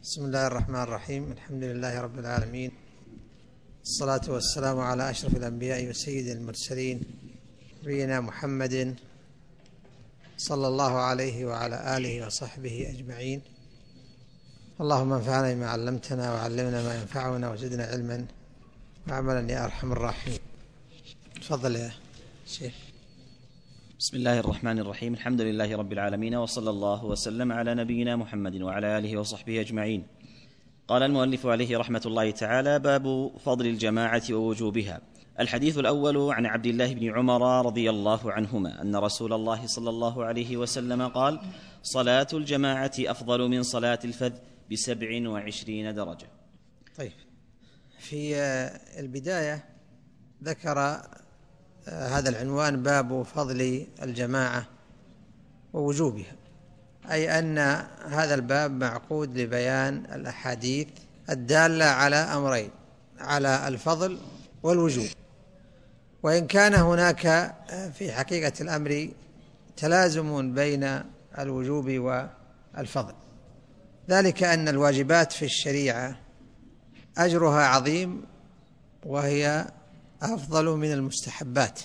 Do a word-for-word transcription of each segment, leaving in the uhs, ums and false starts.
بسم الله الرحمن الرحيم. الحمد لله رب العالمين، الصلاة والسلام على أشرف الأنبياء وسيد المرسلين نبينا محمد صلى الله عليه وعلى آله وصحبه أجمعين. اللهم انفعنا بما علمتنا وعلمنا ما ينفعنا وزدنا علما وعملا يا أرحم الراحمين. تفضل يا شيخ. بسم الله الرحمن الرحيم. الحمد لله رب العالمين، وصلى الله وسلم على نبينا محمد وعلى آله وصحبه أجمعين. قال المؤلف عليه رحمة الله تعالى: باب فضل الجماعة ووجوبها. الحديث الأول عن عبد الله بن عمر رضي الله عنهما أن رسول الله صلى الله عليه وسلم قال: صلاة الجماعة أفضل من صلاة الفذ بسبع وعشرين درجة. طيب، في البداية ذكر هذا العنوان باب فضل الجماعة ووجوبها، أي أن هذا الباب معقود لبيان الأحاديث الدالة على أمرين: على الفضل والوجوب، وإن كان هناك في حقيقة الأمر تلازم بين الوجوب والفضل، ذلك أن الواجبات في الشريعة أجرها عظيم وهي أفضل من المستحبات،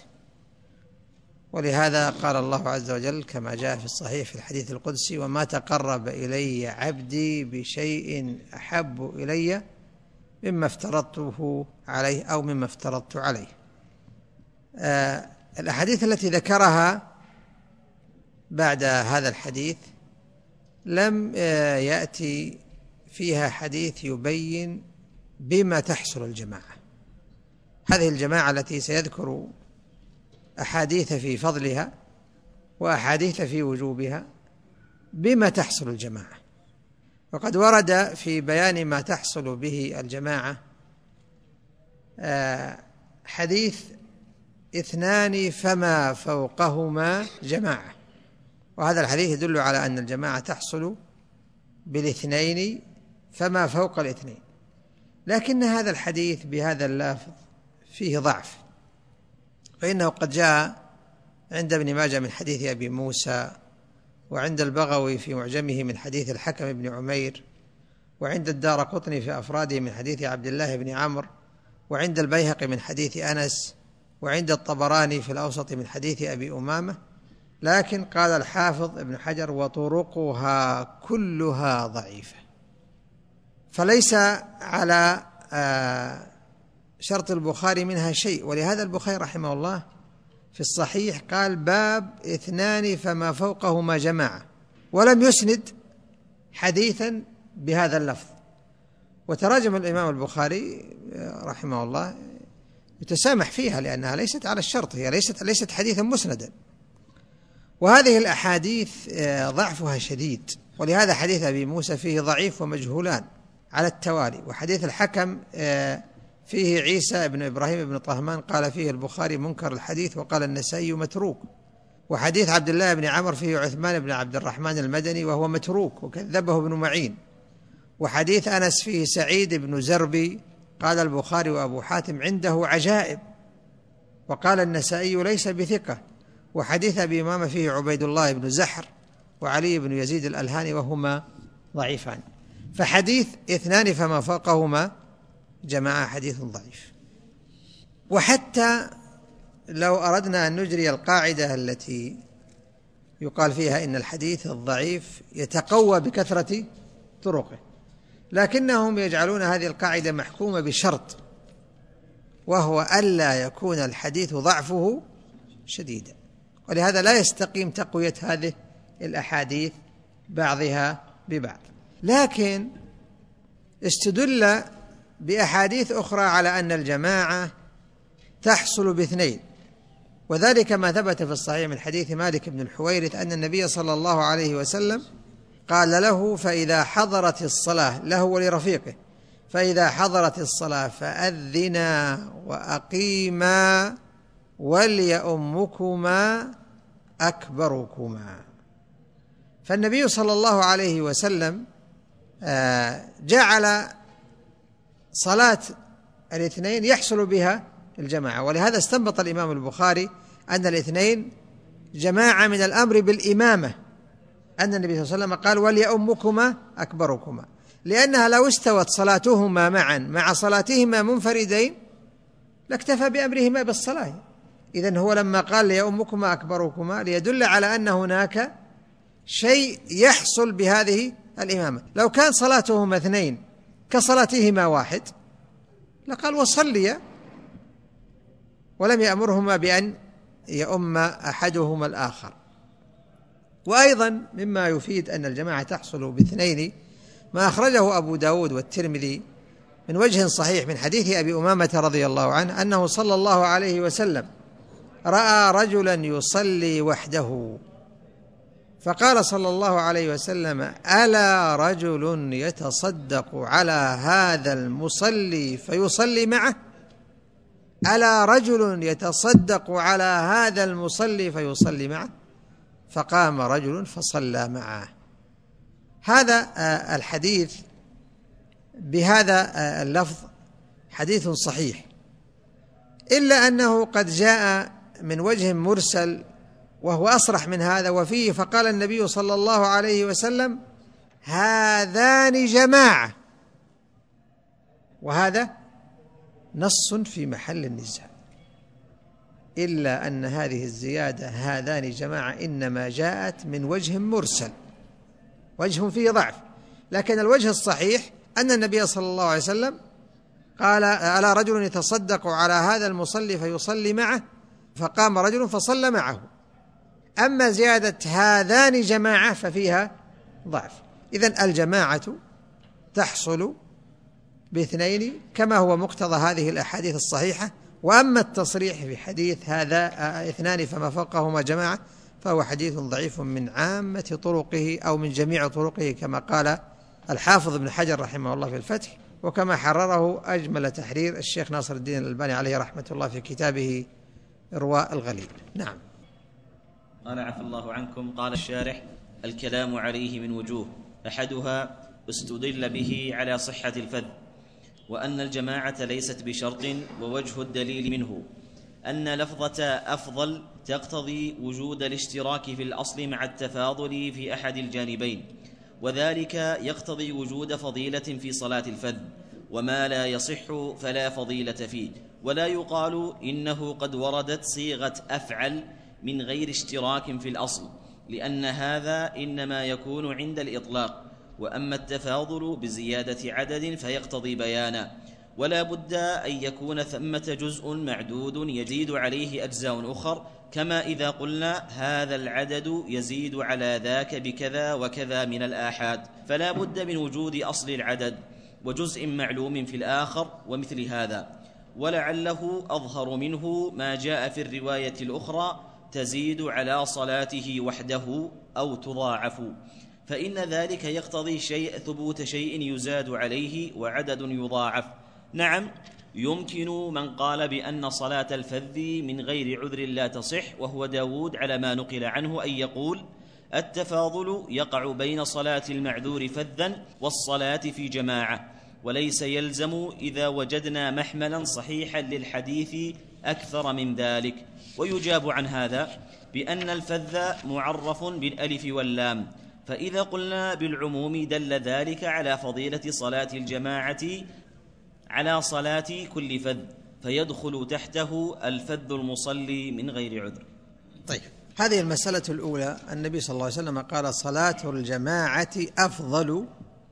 ولهذا قال الله عز وجل كما جاء في الصحيح في الحديث القدسي: وما تقرب إلي عبدي بشيء أحب إلي مما افترضته عليه أو مما افترضت عليه. آه الأحاديث التي ذكرها بعد هذا الحديث لم آه يأتي فيها حديث يبين بما تحصل الجماعة. هذه الجماعة التي سيذكر أحاديث في فضلها وأحاديث في وجوبها بما تحصل الجماعة، وقد ورد في بيان ما تحصل به الجماعة حديث اثنان فما فوقهما جماعة، وهذا الحديث يدل على أن الجماعة تحصل بالاثنين فما فوق الاثنين، لكن هذا الحديث بهذا اللفظ فيه ضعف، فإنه قد جاء عند ابن ماجه من حديث أبي موسى، وعند البغوي في معجمه من حديث الحكم بن عمير، وعند الدارقطني في أفراده من حديث عبد الله بن عمرو، وعند البيهقي من حديث أنس، وعند الطبراني في الأوسط من حديث أبي أمامة. لكن قال الحافظ ابن حجر: وطرقها كلها ضعيفة، فليس على آه شرط البخاري منها شيء، ولهذا البخاري رحمه الله في الصحيح قال: باب اثنان فما فوقهما جماعة، ولم يسند حديثا بهذا اللفظ. وتراجم الإمام البخاري رحمه الله يتسامح فيها، لأنها ليست على الشرط، هي ليست ليست حديثا مسندا، وهذه الأحاديث ضعفها شديد، ولهذا حديث أبي موسى فيه ضعيف ومجهولان على التوالي، وحديث الحكم فيه عيسى بن إبراهيم بن طهمان قال فيه البخاري منكر الحديث، وقال النسائي متروك، وحديث عبد الله بن عمرو فيه عثمان بن عبد الرحمن المدني وهو متروك وكذبه ابن معين، وحديث أنس فيه سعيد بن زربي قال البخاري وأبو حاتم عنده عجائب، وقال النسائي ليس بثقة، وحديث أبي أمامة فيه عبيد الله بن زحر وعلي بن يزيد الألهاني وهما ضعيفان، فحديث اثنان فما فوقهما جماعة حديث ضعيف. وحتى لو أردنا أن نجري القاعدة التي يقال فيها إن الحديث الضعيف يتقوى بكثرة طرقه، لكنهم يجعلون هذه القاعدة محكومة بشرط، وهو ألا يكون الحديث ضعفه شديدا، ولهذا لا يستقيم تقوية هذه الأحاديث بعضها ببعض. لكن استدل بأحاديث أخرى على أن الجماعة تحصل باثنين، وذلك ما ثبت في الصحيح من حديث مالك بن الحويرث أن النبي صلى الله عليه وسلم قال له: فإذا حضرت الصلاة، له ولرفيقه، فإذا حضرت الصلاة فأذنا وأقيما وليؤمكما أكبركما. فالنبي صلى الله عليه وسلم جعل صلاة الاثنين يحصل بها الجماعة، ولهذا استنبط الإمام البخاري أن الاثنين جماعة من الأمر بالإمامة، أن النبي صلى الله عليه وسلم قال: وليؤمكما أكبركما، لأنها لو استوت صلاتهما معا مع صلاتهما منفردين لاكتفى بأمرهما بالصلاة. إذن هو لما قال ليؤمكما أكبركما ليدل على أن هناك شيء يحصل بهذه الإمامة. لو كان صلاتهما اثنين كصلاتهما واحد لقال وصليا، ولم يأمرهما بأن يؤم أحدهما الآخر. وأيضا مما يفيد أن الجماعة تحصل باثنين ما أخرجه أبو داود والترمذي من وجه صحيح من حديث أبي أمامة رضي الله عنه أنه صلى الله عليه وسلم رأى رجلا يصلي وحده فقال صلى الله عليه وسلم: ألا رجل يتصدق على هذا المصلي فيصلي معه؟ ألا رجل يتصدق على هذا المصلي فيصلي معه؟ فقام رجل فصلى معه. هذا الحديث بهذا اللفظ حديث صحيح، إلا أنه قد جاء من وجه مرسل وهو أصرح من هذا، وفيه فقال النبي صلى الله عليه وسلم: هذان جماعة، وهذا نص في محل النزاع، إلا أن هذه الزيادة هذان جماعة إنما جاءت من وجه مرسل، وجه فيه ضعف، لكن الوجه الصحيح أن النبي صلى الله عليه وسلم قال: ألا رجل يتصدق على هذا المصلي فيصلي معه؟ فقام رجل فصلى معه. أما زيادة هذان جماعة ففيها ضعف. إذن الجماعة تحصل باثنين كما هو مقتضى هذه الأحاديث الصحيحة. وأما التصريح في حديث هذا اثنان فما فوقهما جماعة فهو حديث ضعيف من عامة طرقه أو من جميع طرقه كما قال الحافظ ابن حجر رحمه الله في الفتح، وكما حرره أجمل تحرير الشيخ ناصر الدين الألباني عليه رحمة الله في كتابه إرواء الغليل. نعم. قال: عفى الله عنكم. قال الشارح: الكلام عليه من وجوه، أحدها استدل به على صحة الفذ، وأن الجماعة ليست بشرط، ووجه الدليل منه أن لفظة أفضل تقتضي وجود الاشتراك في الأصل مع التفاضل في أحد الجانبين، وذلك يقتضي وجود فضيلة في صلاة الفذ، وما لا يصح فلا فضيلة فيه، ولا يقال إنه قد وردت صيغة أفعل من غير اشتراك في الأصل، لأن هذا إنما يكون عند الإطلاق. وأما التفاضل بزيادة عدد فيقتضي بيانا، ولا بد أن يكون ثمة جزء معدود يزيد عليه أجزاء أخر، كما إذا قلنا هذا العدد يزيد على ذاك بكذا وكذا من الآحاد، فلا بد من وجود أصل العدد وجزء معلوم في الآخر ومثل هذا. ولعله أظهر منه ما جاء في الرواية الأخرى: تزيد على صلاته وحده أو تضاعف، فإن ذلك يقتضي شيء ثبوت شيء يزاد عليه وعدد يضاعف. نعم، يمكن من قال بأن صلاة الفذ من غير عذر لا تصح، وهو داود على ما نقل عنه، أن يقول: التفاضل يقع بين صلاة المعذور فذا والصلاة في جماعة، وليس يلزم إذا وجدنا محملا صحيحا للحديث أكثر من ذلك. ويجاب عن هذا بأن الفذ معرف بالألف واللام، فإذا قلنا بالعموم دل ذلك على فضيلة صلاة الجماعة على صلاة كل فذ، فيدخل تحته الفذ المصلي من غير عذر. طيب، هذه المسألة الأولى. النبي صلى الله عليه وسلم قال: صلاة الجماعة أفضل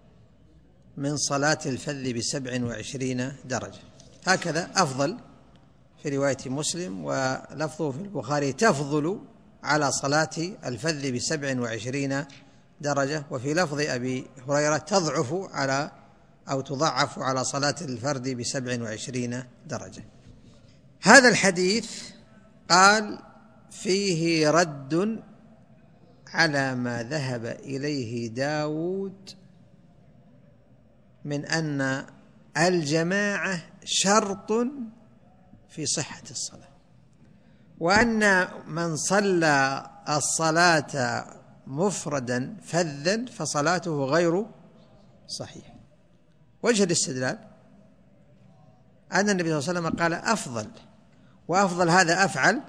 من صلاة الفذ بسبع وعشرين درجة. هكذا أفضل في رواية مسلم، ولفظه في البخاري: تفضل على صلاة الفذ بسبع وعشرين درجة. وفي لفظ أبي هريرة: تضعف على أو تضعف على صلاة الفرد بسبع وعشرين درجة. هذا الحديث قال فيه رد على ما ذهب إليه داود من أن الجماعة شرط في صحة الصلاة، وأن من صلى الصلاة مفردا فذا فصلاته غير صحيحة. وجه الاستدلال أن النبي صلى الله عليه وسلم قال أفضل، وأفضل هذا أفعل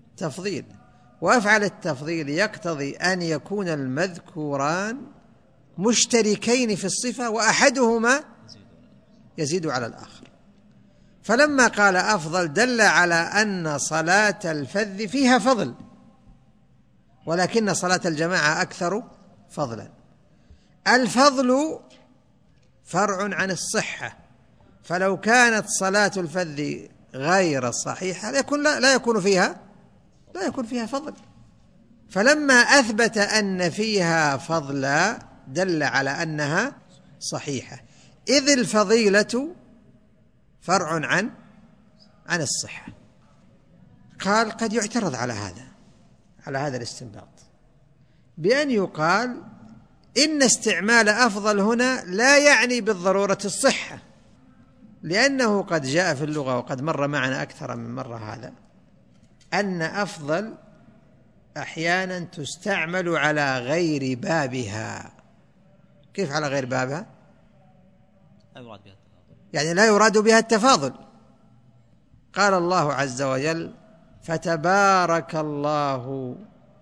تفضيل، وأفعل التفضيل يقتضي أن يكون المذكوران مشتركين في الصفة وأحدهما يزيد على الآخر، فلما قال أفضل دل على أن صلاة الفذ فيها فضل، ولكن صلاة الجماعة أكثر فضلا. الفضل فرع عن الصحة، فلو كانت صلاة الفذ غير صحيحة لا يكون, لا, لا يكون فيها لا يكون فيها فضل، فلما أثبت أن فيها فضلا دل على أنها صحيحة، إذ الفضيلة فرع عن عن الصحة. قال قد يعترض على هذا على هذا الاستنباط بأن يقال إن استعمال أفضل هنا لا يعني بالضرورة الصحة، لأنه قد جاء في اللغة وقد مر معنا أكثر من مرة هذا أن أفضل أحيانا تستعمل على غير بابها. كيف على غير بابها؟ يعني لا يراد بها التفاضل. قال الله عز وجل فتبارك الله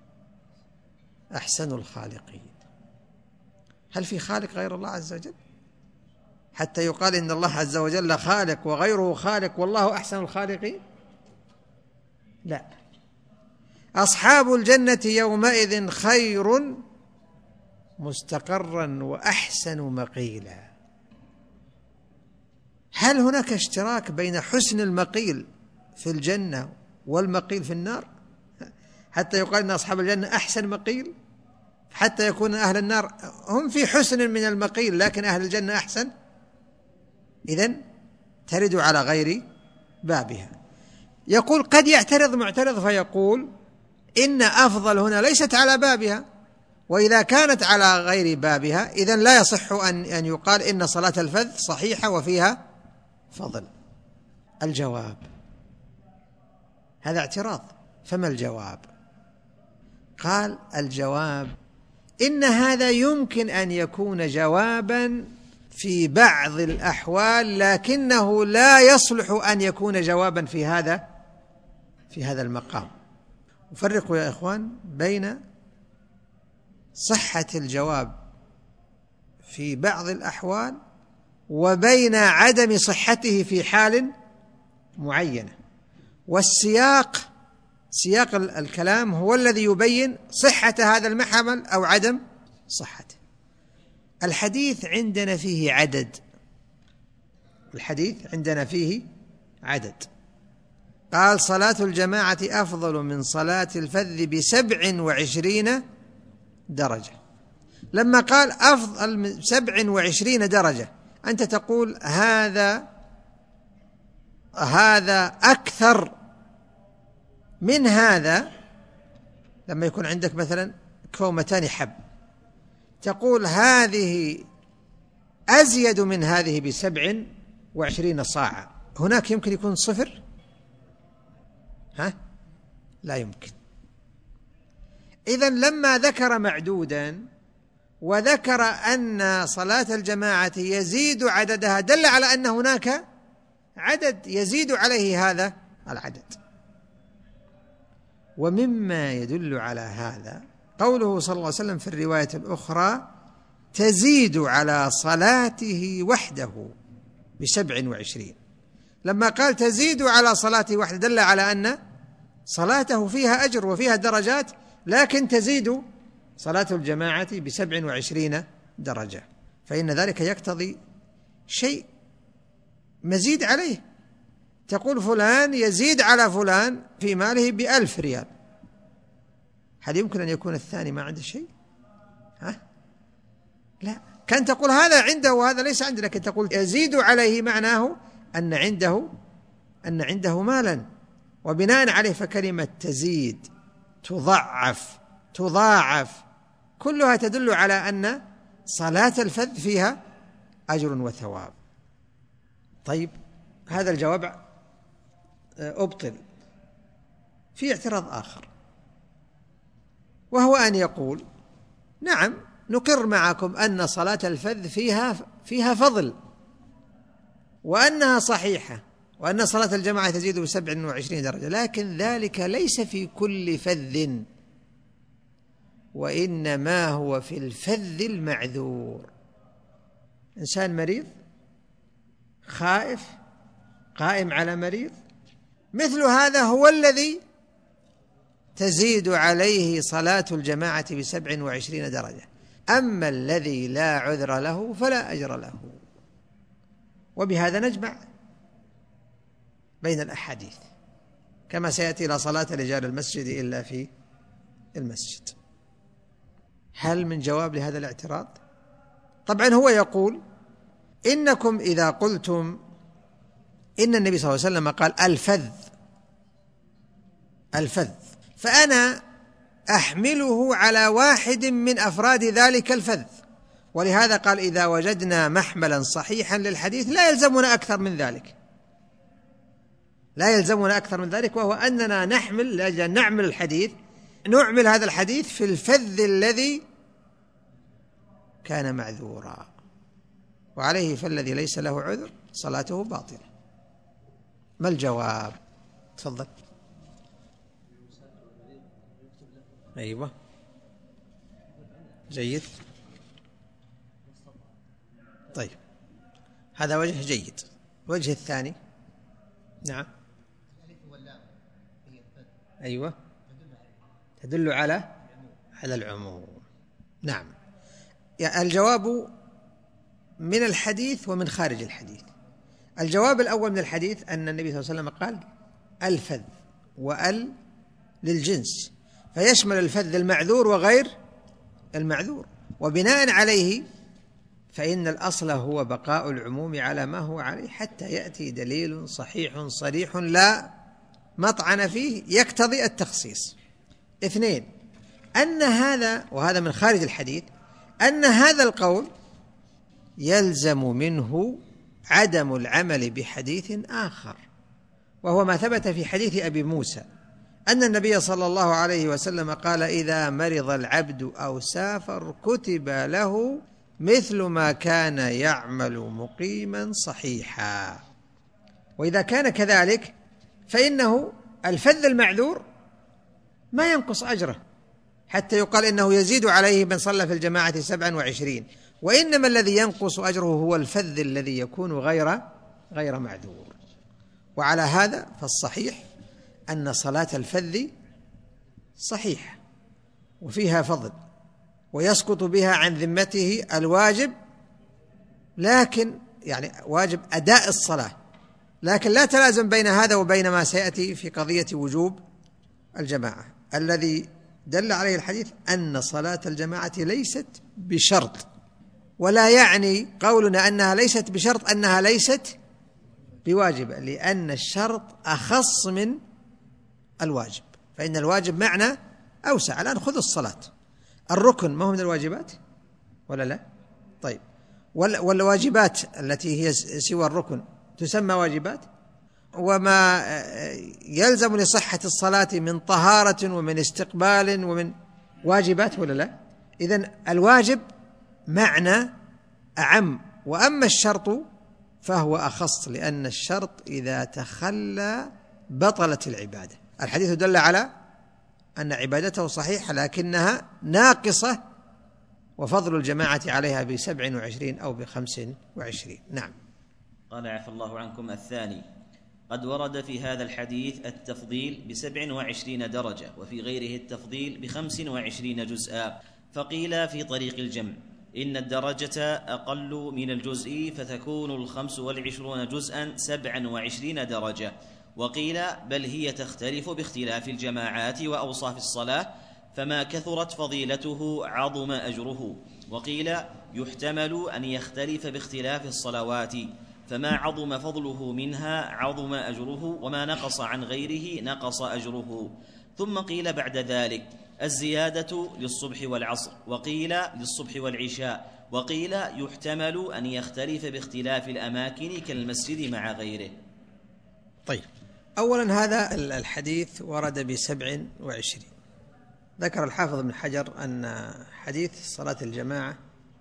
أحسن الخالقين. هل في خالق غير الله عز وجل حتى يقال إن الله عز وجل خالق وغيره خالق والله أحسن الخالقين؟ لا. أصحاب الجنة يومئذ خير مستقرا وأحسن مقيلا. هل هناك اشتراك بين حسن المقيل في الجنة والمقيل في النار حتى يقال أن أصحاب الجنة أحسن مقيل، حتى يكون أهل النار هم في حسن من المقيل لكن أهل الجنة أحسن؟ إذن ترد على غير بابها. يقول قد يعترض معترض فيقول إن أفضل هنا ليست على بابها، وإذا كانت على غير بابها إذن لا يصح أن أن يقال إن صلاة الفذ صحيحة وفيها فضل. الجواب هذا اعتراض، فما الجواب؟ قال الجواب إن هذا يمكن أن يكون جوابا في بعض الأحوال لكنه لا يصلح أن يكون جوابا في هذا في هذا المقام. وفرقوا يا إخوان بين صحة الجواب في بعض الأحوال وبين عدم صحته في حال معينة، والسياق سياق الكلام هو الذي يبين صحة هذا المحمل أو عدم صحته. الحديث عندنا فيه عدد الحديث عندنا فيه عدد قال صلاة الجماعة أفضل من صلاة الفذ بسبع وعشرين درجة. لما قال أفضل من سبع وعشرين درجة أنت تقول هذا هذا أكثر من هذا. لما يكون عندك مثلا كومتان حب تقول هذه أزيد من هذه بسبع وعشرين صاعا، هناك يمكن يكون صفر؟ ها؟ لا يمكن. إذن لما ذكر معدودا وذكر أن صلاة الجماعة يزيد عددها دل على أن هناك عدد يزيد عليه هذا العدد. ومما يدل على هذا قوله صلى الله عليه وسلم في الرواية الأخرى تزيد على صلاته وحده بسبع وعشرين. لما قال تزيد على صلاته وحده دل على أن صلاته فيها أجر وفيها درجات، لكن تزيد صلاة الجماعة بسبع وعشرين درجة، فإن ذلك يقتضي شيء مزيد عليه. تقول فلان يزيد على فلان في ماله بألف ريال، هل يمكن أن يكون الثاني ما عنده شيء؟ ها؟ لا. كان تقول هذا عنده وهذا ليس عنده، لكن تقول يزيد عليه معناه أن عنده أن عنده مالا، وبناء عليه فكلمة تزيد تضعف تضاعف كلها تدل على أن صلاة الفذ فيها أجر وثواب. طيب هذا الجواب أبطل. في اعتراض آخر، وهو أن يقول نعم نقر معكم أن صلاة الفذ فيها فيها فضل وأنها صحيحة وأن صلاة الجماعة تزيد بسبع وعشرين درجة، لكن ذلك ليس في كل فذ، وإنما هو في الفذ المعذور. إنسان مريض خائف قائم على مريض، مثل هذا هو الذي تزيد عليه صلاة الجماعة بسبع وعشرين درجة. أما الذي لا عذر له فلا أجر له. وبهذا نجمع بين الأحاديث، كما سيأتي لا صلاة لرجال المسجد إلا في المسجد. هل من جواب لهذا الاعتراض؟ طبعا هو يقول إنكم إذا قلتم إن النبي صلى الله عليه وسلم قال الفذ الفذ فأنا أحمله على واحد من أفراد ذلك الفذ، ولهذا قال إذا وجدنا محملا صحيحا للحديث لا يلزمنا أكثر من ذلك، لا يلزمنا أكثر من ذلك، وهو أننا نحمل لأجل نعمل الحديث نعمل هذا الحديث في الفذ الذي كان معذورا، وعليه فالذي ليس له عذر صلاته باطلة. ما الجواب؟ تفضل. أيوة جيد. طيب هذا وجه جيد. الوجه الثاني نعم أيوة تدل على على العموم. نعم يعني الجواب من الحديث ومن خارج الحديث. الجواب الأول من الحديث أن النبي صلى الله عليه وسلم قال الفذ، وأل للجنس فيشمل الفذ المعذور وغير المعذور، وبناء عليه فإن الأصل هو بقاء العموم على ما هو عليه حتى يأتي دليل صحيح صريح لا مطعن فيه يقتضي التخصيص. اثنين، أن هذا وهذا من خارج الحديث أن هذا القول يلزم منه عدم العمل بحديث آخر، وهو ما ثبت في حديث أبي موسى أن النبي صلى الله عليه وسلم قال إذا مرض العبد أو سافر كتب له مثل ما كان يعمل مقيما صحيحا. وإذا كان كذلك فإنه الفذ المعذور ما ينقص أجره حتى يقال إنه يزيد عليه من صلى في الجماعة سبعا وعشرين، وإنما الذي ينقص أجره هو الفذ الذي يكون غير غير معذور. وعلى هذا فالصحيح أن صلاة الفذ صحيحة وفيها فضل ويسقط بها عن ذمته الواجب، لكن يعني واجب أداء الصلاة، لكن لا تلازم بين هذا وبين ما سيأتي في قضية وجوب الجماعة الذي دل عليه الحديث أن صلاة الجماعة ليست بشرط، ولا يعني قولنا أنها ليست بشرط أنها ليست بواجبة، لأن الشرط أخص من الواجب، فإن الواجب معنى أوسع. الآن خذ الصلاة، الركن ما هو من الواجبات ولا لا؟ طيب والواجبات التي هي سوى الركن تسمى واجبات، وما يلزم لصحة الصلاة من طهارة ومن استقبال ومن واجبات ولا لا؟ إذن الواجب معنى أعم، وأما الشرط فهو أخص، لأن الشرط إذا تخلى بطلت العبادة. الحديث دل على أن عبادته صحيحة لكنها ناقصة، وفضل الجماعة عليها بسبع وعشرين أو بخمس وعشرين. نعم. قال عفى الله عنكم. الثاني، قد ورد في هذا الحديث التفضيل بسبع وعشرين درجة، وفي غيره التفضيل بخمس وعشرين جزءا، فقيل في طريق الجمع إن الدرجة أقل من الجزء فتكون الخمس والعشرون جزءا سبعا وعشرين درجة، وقيل بل هي تختلف باختلاف الجماعات وأوصاف الصلاة، فما كثرت فضيلته عظم أجره، وقيل يحتمل أن يختلف باختلاف الصلوات، فما عظم فضله منها عظم أجره، وما نقص عن غيره نقص أجره. ثم قيل بعد ذلك الزيادة للصبح والعصر، وقيل للصبح والعشاء، وقيل يحتمل أن يختلف باختلاف الأماكن كالمسجد مع غيره. طيب، أولا هذا الحديث ورد بسبع وعشرين. ذكر الحافظ ابن حجر أن حديث صلاة الجماعة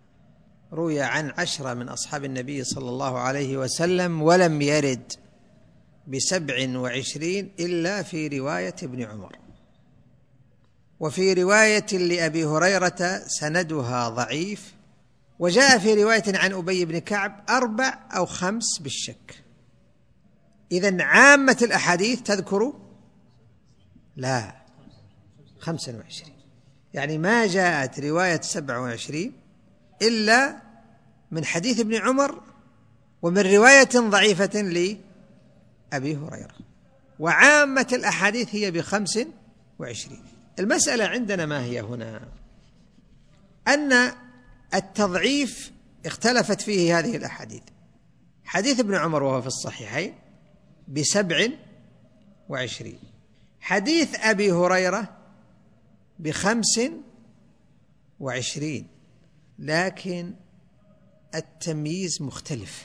روي عن عشرة من أصحاب النبي صلى الله عليه وسلم، ولم يرد بسبع وعشرين إلا في رواية ابن عمر. وفي رواية لأبي هريرة سندها ضعيف، وجاء في رواية عن أبي بن كعب أربع أو خمس بالشك. إذن عامة الأحاديث تذكر لا خمسة وعشرين، يعني ما جاءت رواية سبعة وعشرين إلا من حديث ابن عمر ومن رواية ضعيفة لأبي هريرة، وعامة الأحاديث هي بخمس وعشرين. المسألة عندنا ما هي هنا؟ أن التضعيف اختلفت فيه هذه الأحاديث. حديث ابن عمر وهو في الصحيحين بسبع وعشرين، حديث أبي هريرة بخمس وعشرين، لكن التمييز مختلف.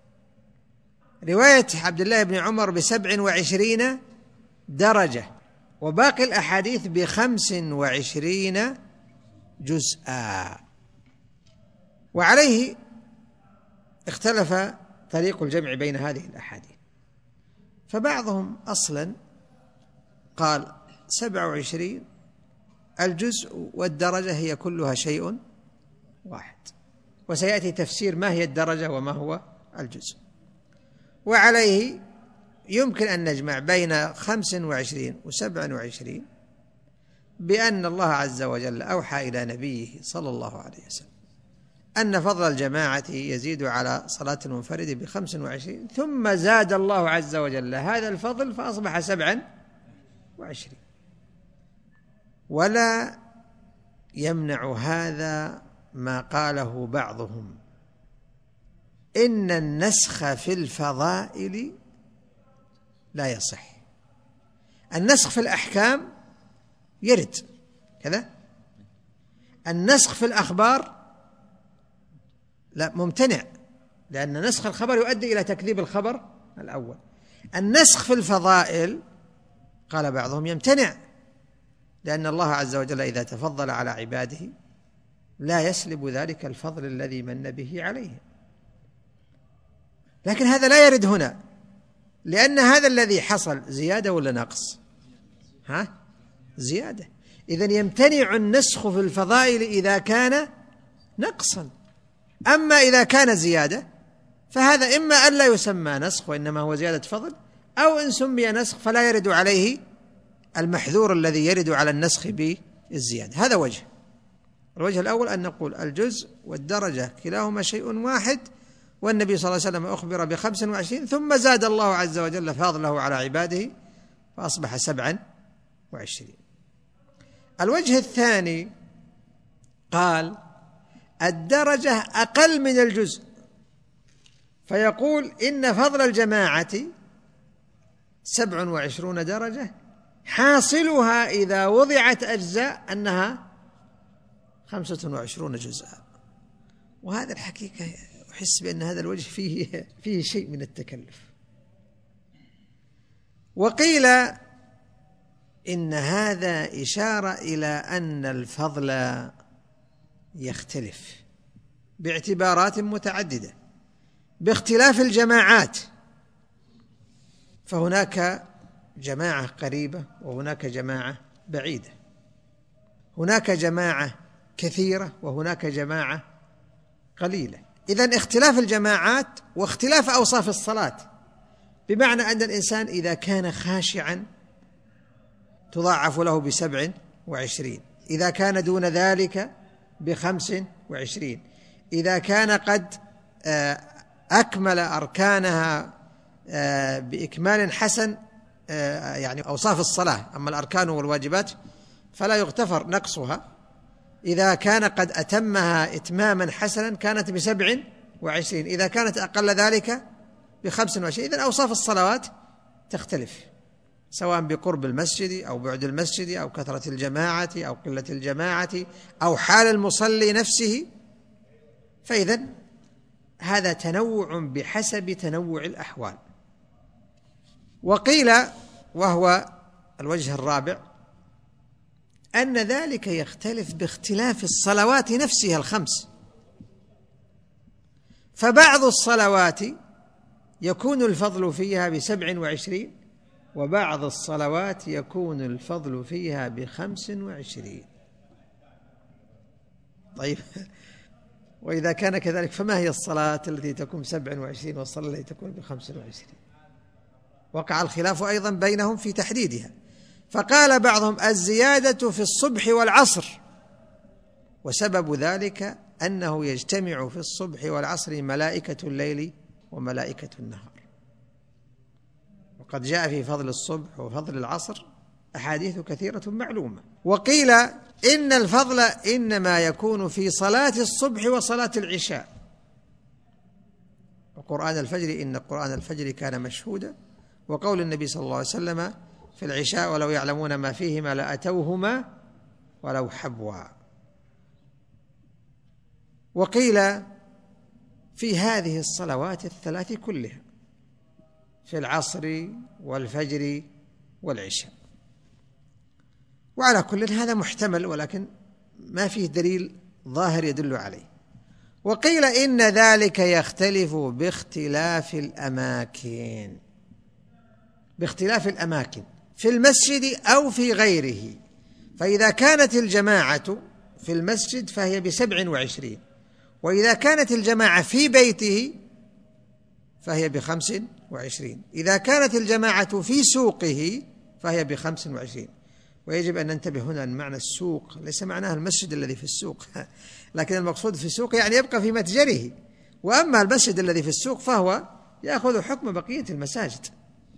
رواية عبد الله بن عمر بسبع وعشرين درجة، وباقي الأحاديث بخمس وعشرين جزءا، وعليه اختلف طريق الجمع بين هذه الأحاديث. فبعضهم أصلا قال سبع وعشرين الجزء والدرجة هي كلها شيء واحد، وسيأتي تفسير ما هي الدرجة وما هو الجزء. وعليه يمكن أن نجمع بين خمس وعشرين وسبع وعشرين بأن الله عز وجل أوحى إلى نبيه صلى الله عليه وسلم أن فضل الجماعة يزيد على صلاة المنفرد بخمس وعشرين، ثم زاد الله عز وجل هذا الفضل فأصبح سبعا وعشرين. ولا يمنع هذا ما قاله بعضهم إن النسخ في الفضائل لا يصح. النسخ في الأحكام يرد كذا، النسخ في الأخبار لا، ممتنع، لأن نسخ الخبر يؤدي إلى تكذيب الخبر الأول. النسخ في الفضائل قال بعضهم يمتنع، لأن الله عز وجل إذا تفضل على عباده لا يسلب ذلك الفضل الذي من به عليه. لكن هذا لا يرد هنا، لأن هذا الذي حصل زيادة ولا نقص؟ ها؟ زيادة. إذن يمتنع النسخ في الفضائل إذا كان نقصا، أما إذا كان زيادة فهذا إما أن لا يسمى نسخ وإنما هو زيادة فضل، أو إن سمي نسخ فلا يرد عليه المحذور الذي يرد على النسخ بالزيادة. هذا وجه. الوجه الأول أن نقول الجزء والدرجة كلاهما شيء واحد، والنبي صلى الله عليه وسلم أخبر بخمس وعشرين ثم زاد الله عز وجل فضله على عباده فأصبح سبعا وعشرين. الوجه الثاني قال الدرجة أقل من الجزء، فيقول إن فضل الجماعة سبع وعشرون درجة، حاصلها إذا وضعت أجزاء أنها خمسة وعشرون جزءا. وهذا الحقيقة أحس بأن هذا الوجه فيه, فيه شيء من التكلف. وقيل إن هذا إشارة إلى أن الفضل يختلف باعتبارات متعددة باختلاف الجماعات، فهناك جماعة قريبة وهناك جماعة بعيدة، هناك جماعة كثيرة وهناك جماعة قليلة. إذن اختلاف الجماعات واختلاف أوصاف الصلاة، بمعنى أن الإنسان إذا كان خاشعا تضاعف له بسبع وعشرين، إذا كان دون ذلك بخمس وعشرين، إذا كان قد أكمل أركانها بإكمال حسن، يعني أوصاف الصلاة، أما الأركان والواجبات فلا يغتفر نقصها، إذا كان قد أتمها إتماما حسنا كانت بسبع وعشرين، إذا كانت أقل ذلك بخمس وعشرين. إذن أوصاف الصلوات تختلف سواء بقرب المسجد أو بعد المسجد أو كثرة الجماعة أو قلة الجماعة أو حال المصلي نفسه. فإذن هذا تنوع بحسب تنوع الأحوال. وقيل وهو الوجه الرابع أن ذلك يختلف باختلاف الصلوات نفسها الخمس، فبعض الصلوات يكون الفضل فيها بسبع وعشرين وبعض الصلوات يكون الفضل فيها بخمس وعشرين. طيب، وإذا كان كذلك فما هي الصلاة التي تكون بسبع وعشرين والصلاة التي تكون بخمس وعشرين؟ وقع الخلاف أيضا بينهم في تحديدها، فقال بعضهم الزيادة في الصبح والعصر، وسبب ذلك أنه يجتمع في الصبح والعصر ملائكة الليل وملائكة النهار، وقد جاء في فضل الصبح وفضل العصر أحاديث كثيرة معلومة. وقيل إن الفضل إنما يكون في صلاة الصبح وصلاة العشاء، وقرآن الفجر إن قرآن الفجر كان مشهودا، وقول النبي صلى الله عليه وسلم في العشاء ولو يعلمون ما فيهما لأتوهما ولو حبوا. وقيل في هذه الصلوات الثلاث كلها، في العصر والفجر والعشاء. وعلى كل هذا محتمل، ولكن ما فيه دليل ظاهر يدل عليه. وقيل إن ذلك يختلف باختلاف الأماكن، باختلاف الأماكن في المسجد أو في غيره. فإذا كانت الجماعة في المسجد فهي بسبع وعشرين، وإذا كانت الجماعة في بيته فهي بخمس وعشرين، إذا كانت الجماعة في سوقه فهي بخمس وعشرين. ويجب أن ننتبه هنا أن معنى السوق ليس معناه المسجد الذي في السوق، لكن المقصود في السوق يعني يبقى في متجره، وأما المسجد الذي في السوق فهو يأخذ حكم بقية المساجد.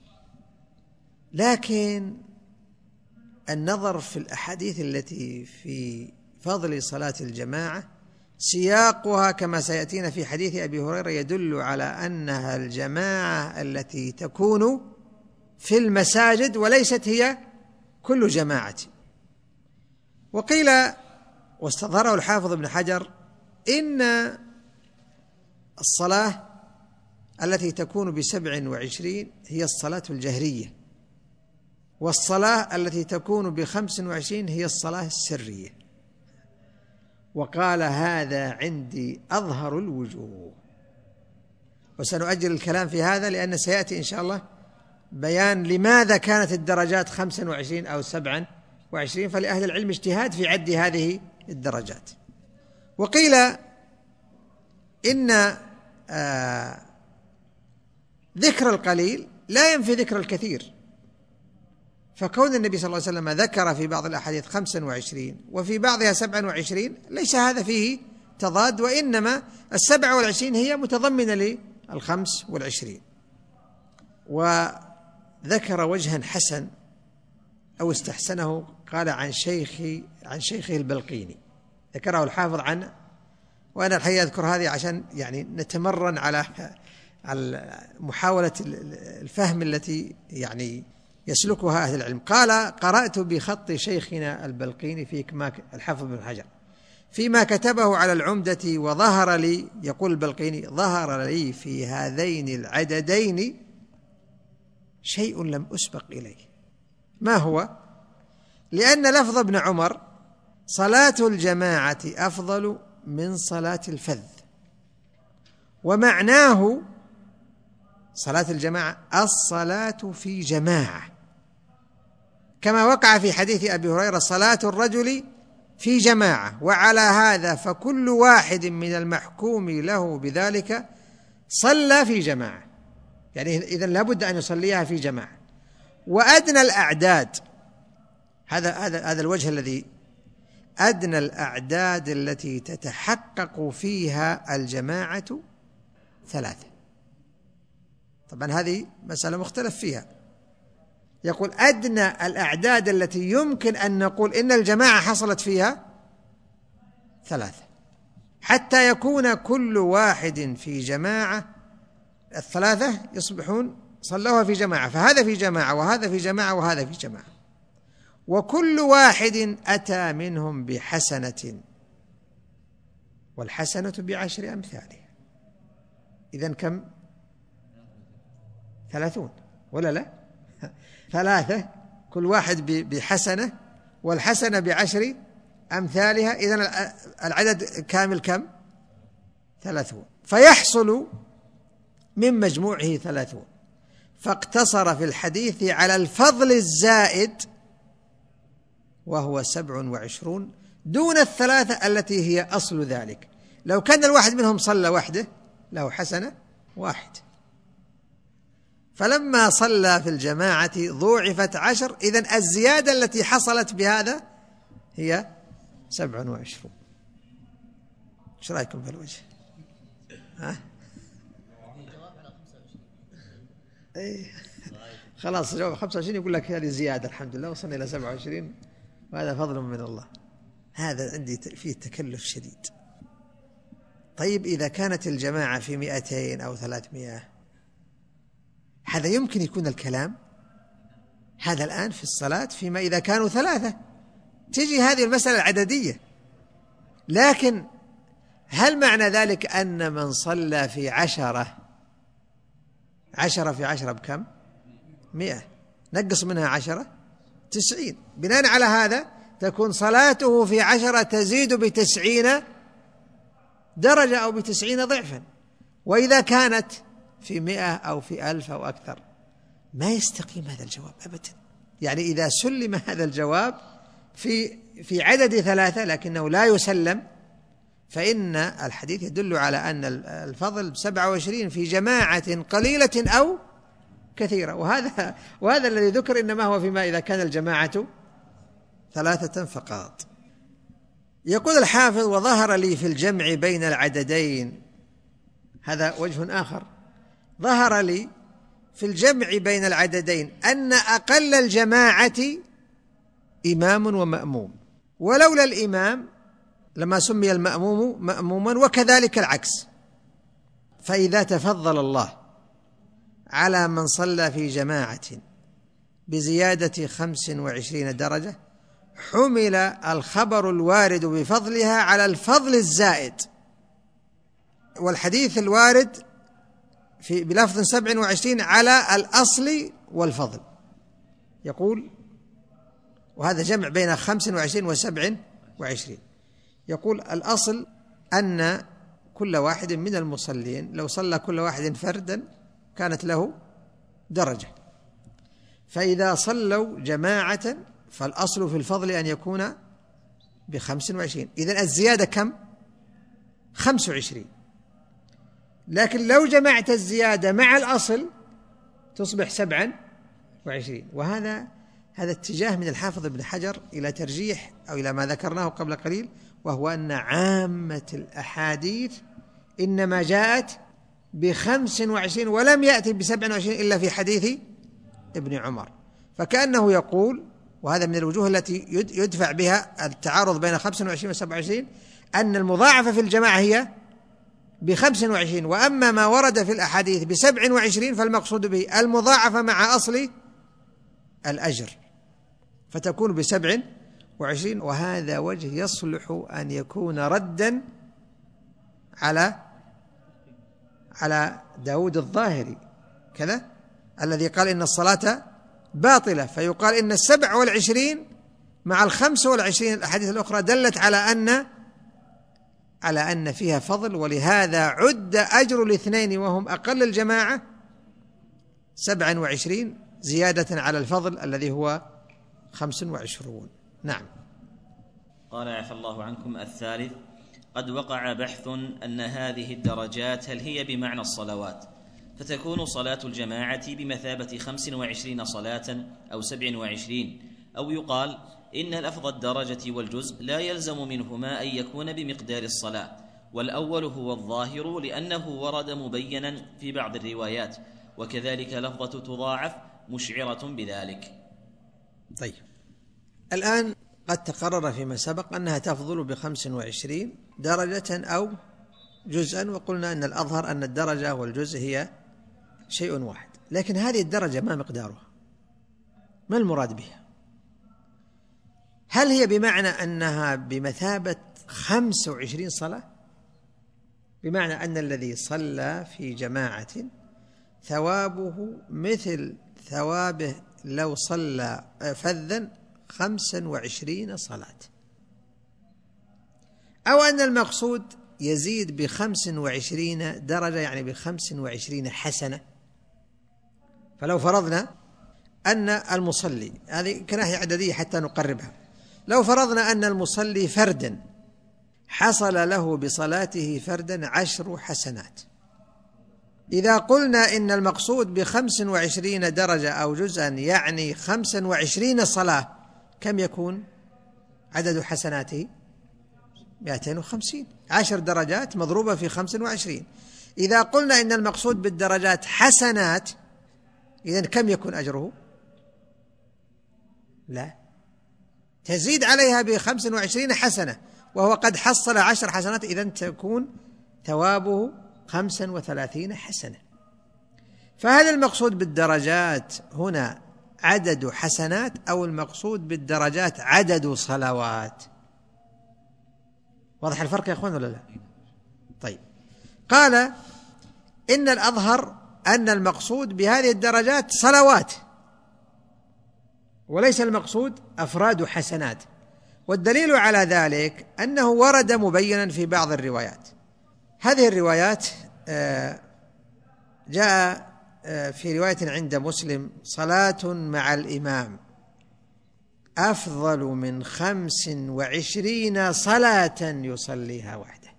لكن النظر في الأحاديث التي في فضل صلاة الجماعة سياقها كما سيأتينا في حديث أبي هريرة يدل على أنها الجماعة التي تكون في المساجد وليست هي كل جماعة. وقيل واستظهره الحافظ ابن حجر إن الصلاة التي تكون بسبع وعشرين هي الصلاة الجهرية، والصلاة التي تكون بخمس وعشرين هي الصلاة السرية. وقال هذا عندي أظهر الوجوه، وسنؤجل الكلام في هذا لأن سيأتي إن شاء الله بيان لماذا كانت الدرجات خمسا وعشرين أو سبعا وعشرين، فلأهل العلم اجتهاد في عد هذه الدرجات. وقيل إن آه ذكر القليل لا ينفي ذكر الكثير، فكون النبي صلى الله عليه وسلم ذكر في بعض الأحاديث خمسا وعشرين وفي بعضها سبعا وعشرين ليس هذا فيه تضاد، وإنما السبع والعشرين هي متضمنة للخمس والعشرين. وذكر وجها حسن أو استحسنه، قال عن شيخي عن شيخه البلقيني، ذكره الحافظ عنه، وأنا الحقيقة أذكر هذه عشان يعني نتمرن على على محاولة الفهم التي يعني يسلكها أهل العلم. قال قرأت بخط شيخنا البلقيني في كما الحافظ بن حجر فيما كتبه على العمدة، وظهر لي، يقول البلقيني ظهر لي في هذين العددين شيء لم أسبق إليه. ما هو؟ لأن لفظ ابن عمر صلاة الجماعة أفضل من صلاة الفذ، ومعناه صلاة الجماعة الصلاة في جماعة، كما وقع في حديث أبي هريرة صلاة الرجل في جماعة. وعلى هذا فكل واحد من المحكوم له بذلك صلى في جماعة، يعني إذن لابد أن يصليها في جماعة. وأدنى الأعداد، هذا هذا هذا الوجه الذي أدنى الأعداد التي تتحقق فيها الجماعة ثلاثة. طبعا هذه مسألة مختلف فيها. يقول أدنى الأعداد التي يمكن أن نقول إن الجماعة حصلت فيها ثلاثة، حتى يكون كل واحد في جماعة، الثلاثة يصبحون صلوها في جماعة، فهذا في جماعة وهذا في جماعة وهذا في جماعة، وكل واحد أتى منهم بحسنة، والحسنة بعشر أمثالها. إذن كم؟ ثلاثون ولا لا؟ ثلاثة، كل واحد بحسنة، والحسنة بعشر أمثالها، إذن العدد كامل كم؟ ثلاثون، فيحصل من مجموعه ثلاثون. فاقتصر في الحديث على الفضل الزائد وهو سبع وعشرون دون الثلاثة التي هي أصل ذلك. لو كان الواحد منهم صلى وحده له حسنة واحد، فلما صلى في الجماعة ضوعفت عشر، إذن الزيادة التي حصلت بهذا هي سبع وعشرون. ايش رأيكم في الوجه؟ ها؟ ايه خلاص جواب خمسة وعشرين يقول لك هذه زيادة، الحمد لله وصلنا إلى سبعة وعشرين وهذا فضل من الله. هذا عندي فيه تكلف شديد. طيب إذا كانت الجماعة في مئتين أو ثلاثمائة، هذا يمكن يكون الكلام هذا الآن في الصلاة فيما إذا كانوا ثلاثة، تجي هذه المسألة العددية. لكن هل معنى ذلك أن من صلى في عشرة عشرة في عشرة بكم؟ مئة، نقص منها عشرة تسعين. بناء على هذا تكون صلاته في عشرة تزيد بتسعين درجة أو بتسعين ضعفا. وإذا كانت في مئة أو في ألف أو أكثر ما يستقيم هذا الجواب أبدا. يعني إذا سلم هذا الجواب في في عدد ثلاثة لكنه لا يسلم، فإن الحديث يدل على أن الفضل سبعة وعشرين في جماعة قليلة أو كثيرة. وهذا وهذا الذي ذكر إنما هو فيما إذا كان الجماعة ثلاثة فقط. يقول الحافظ: وظهر لي في الجمع بين العددين، هذا وجه آخر، ظهر لي في الجمع بين العددين أن أقل الجماعة إمام ومأموم، ولولا الإمام لما سمي المأموم مأموما، وكذلك العكس. فإذا تفضل الله على من صلى في جماعة بزيادة خمس وعشرين درجة حمل الخبر الوارد بفضلها على الفضل الزائد، والحديث الوارد في بلفظ سبع وعشرين على الأصل والفضل. يقول، وهذا جمع بين خمس وعشرين وسبع وعشرين، يقول الأصل أن كل واحد من المصلين لو صلى كل واحد فردا كانت له درجة، فإذا صلوا جماعة فالأصل في الفضل أن يكون بخمس وعشرين، إذن الزيادة كم؟ خمس وعشرين. لكن لو جمعت الزيادة مع الأصل تصبح سبعا وعشرين. وهذا هذا اتجاه من الحافظ ابن حجر إلى ترجيح أو إلى ما ذكرناه قبل قليل، وهو أن عامة الأحاديث إنما جاءت بخمس وعشرين ولم يأتي بسبع وعشرين إلا في حديث ابن عمر. فكأنه يقول، وهذا من الوجوه التي يدفع بها التعارض بين خمس وعشرين وسبع وعشرين، أن المضاعفة في الجماعة هي بخمس وعشرين، وأما ما ورد في الأحاديث بسبع وعشرين فالمقصود به المضاعفة مع أصل الأجر، فتكون بسبع وعشرين. وهذا وجه يصلح أن يكون ردا على على داود الظاهري كذا الذي قال إن الصلاة باطلة، فيقال إن السبع والعشرين مع الخمس والعشرين الأحاديث الأخرى دلت على أن على أن فيها فضل، ولهذا عد أجر الاثنين وهم أقل الجماعة سبع وعشرين زيادة على الفضل الذي هو خمس وعشرون. نعم. قال عفى الله عنكم: الثالث: قد وقع بحث أن هذه الدرجات هل هي بمعنى الصلوات، فتكون صلاة الجماعة بمثابة خمس وعشرين صلاة أو سبع وعشرين، أو يقال إن لفظ الدرجة والجزء لا يلزم منهما أن يكون بمقدار الصلاة، والأول هو الظاهر لأنه ورد مبينا في بعض الروايات، وكذلك لفظة تضاعف مشعرة بذلك. طيب، الآن قد تقرر فيما سبق أنها تفضل بخمس وعشرين درجة أو جزءا، وقلنا أن الأظهر أن الدرجة والجزء هي شيء واحد. لكن هذه الدرجة ما مقدارها؟ ما المراد بها؟ هل هي بمعنى أنها بمثابة خمس وعشرين صلاة، بمعنى أن الذي صلى في جماعة ثوابه مثل ثوابه لو صلى فذا خمسا وعشرين صلاة، أو أن المقصود يزيد بخمس وعشرين درجة يعني بخمس وعشرين حسنة، فلو فرضنا أن المصلي، هذه كناحية عددية حتى نقربها، لو فرضنا أن المصلي فردا حصل له بصلاته فردا عشر حسنات، إذا قلنا إن المقصود بخمس وعشرين درجة أو جزءا يعني خمسا وعشرين صلاة، كم يكون عدد حسناته؟ مئتين وخمسين، عشر درجات مضروبة في خمس وعشرين. إذا قلنا إن المقصود بالدرجات حسنات، إذن كم يكون أجره؟ لا، تزيد عليها بخمس وعشرين حسنة، وهو قد حصل عشر حسنات، إذن تكون ثوابه خمسا وثلاثين حسنة. فهل المقصود بالدرجات هنا عدد حسنات أو المقصود بالدرجات عدد صلوات؟ واضح الفرق يا أخوان ولا لا؟ طيب، قال إن الأظهر أن المقصود بهذه الدرجات صلوات، وليس المقصود أفراد حسنات، والدليل على ذلك أنه ورد مبينا في بعض الروايات. هذه الروايات جاء في رواية عند مسلم: صلاة مع الإمام أفضل من خمس وعشرين صلاة يصليها وحده.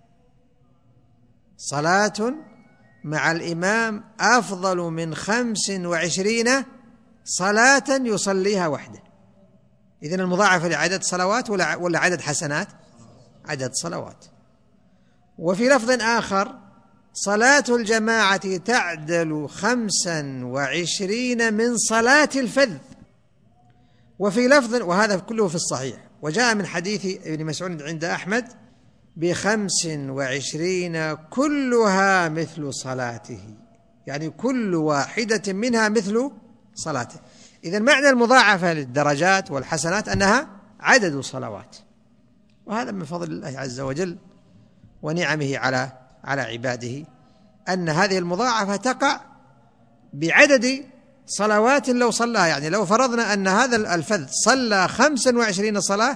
صلاة مع الإمام أفضل من خمس وعشرين صلاة يصليها وحده. إذن المضاعفة لعدد صلوات ولا عدد حسنات؟ عدد صلوات. وفي لفظ آخر: صلاة الجماعة تعدل خمسا وعشرين من صلاة الفذ. وفي لفظ، وهذا كله في الصحيح، وجاء من حديث ابن مسعود عند أحمد: بخمس وعشرين كلها مثل صلاته، يعني كل واحدة منها مثل صلاته. إذن معنى المضاعفة للدرجات والحسنات أنها عدد صلوات، وهذا من فضل الله عز وجل ونعمه على على عباده، أن هذه المضاعفة تقع بعدد صلوات لو صلاها. يعني لو فرضنا أن هذا الفذ صلى خمسا وعشرين صلاة،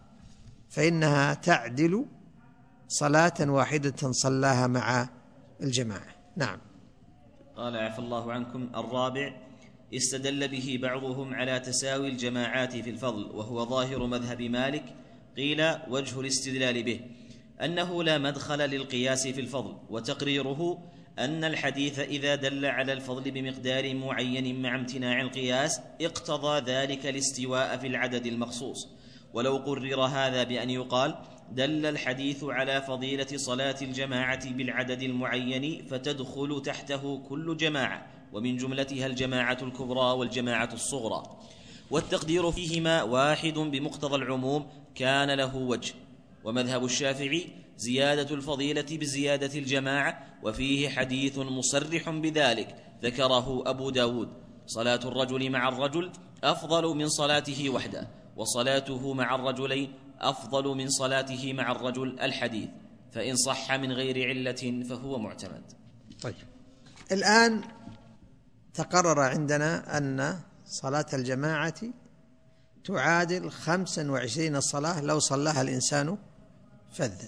فإنها تعدل صلاة واحدة صلاها مع الجماعة. نعم. قال: عفى الله عنكم. الرابع: استدل به بعضهم على تساوي الجماعات في الفضل، وهو ظاهر مذهب مالك. قيل: وجه الاستدلال به أنه لا مدخل للقياس في الفضل، وتقريره أن الحديث إذا دل على الفضل بمقدار معين مع امتناع القياس اقتضى ذلك الاستواء في العدد المخصوص. ولو قرر هذا بأن يقال: دل الحديث على فضيلة صلاة الجماعة بالعدد المعين فتدخل تحته كل جماعة، ومن جملتها الجماعة الكبرى والجماعة الصغرى، والتقدير فيهما واحد بمقتضى العموم، كان له وجه. ومذهب الشافعي زيادة الفضيلة بزيادة الجماعة، وفيه حديث مصرح بذلك ذكره أبو داود: صلاة الرجل مع الرجل أفضل من صلاته وحده، وصلاته مع الرجلين أفضل من صلاته مع الرجل، الحديث، فإن صح من غير علة فهو معتمد. طيب، الآن تقرر عندنا أن صلاة الجماعة تعادل خمسا وعشرين صلاة لو صلاها الإنسان فذا.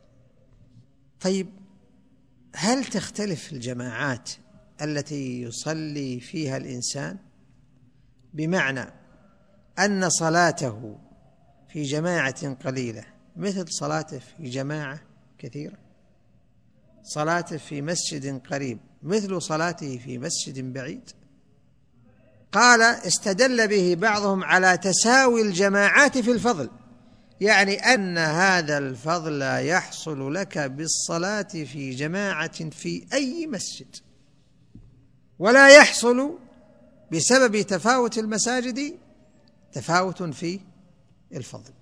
طيب، هل تختلف الجماعات التي يصلي فيها الإنسان؟ بمعنى أن صلاته في جماعة قليلة مثل صلاته في جماعة كثيرة؟ صلاته في مسجد قريب مثل صلاته في مسجد بعيد؟ قال: استدل به بعضهم على تساوي الجماعات في الفضل، يعني أن هذا الفضل يحصل لك بالصلاة في جماعة في أي مسجد، ولا يحصل بسبب تفاوت المساجد تفاوت في الفضل.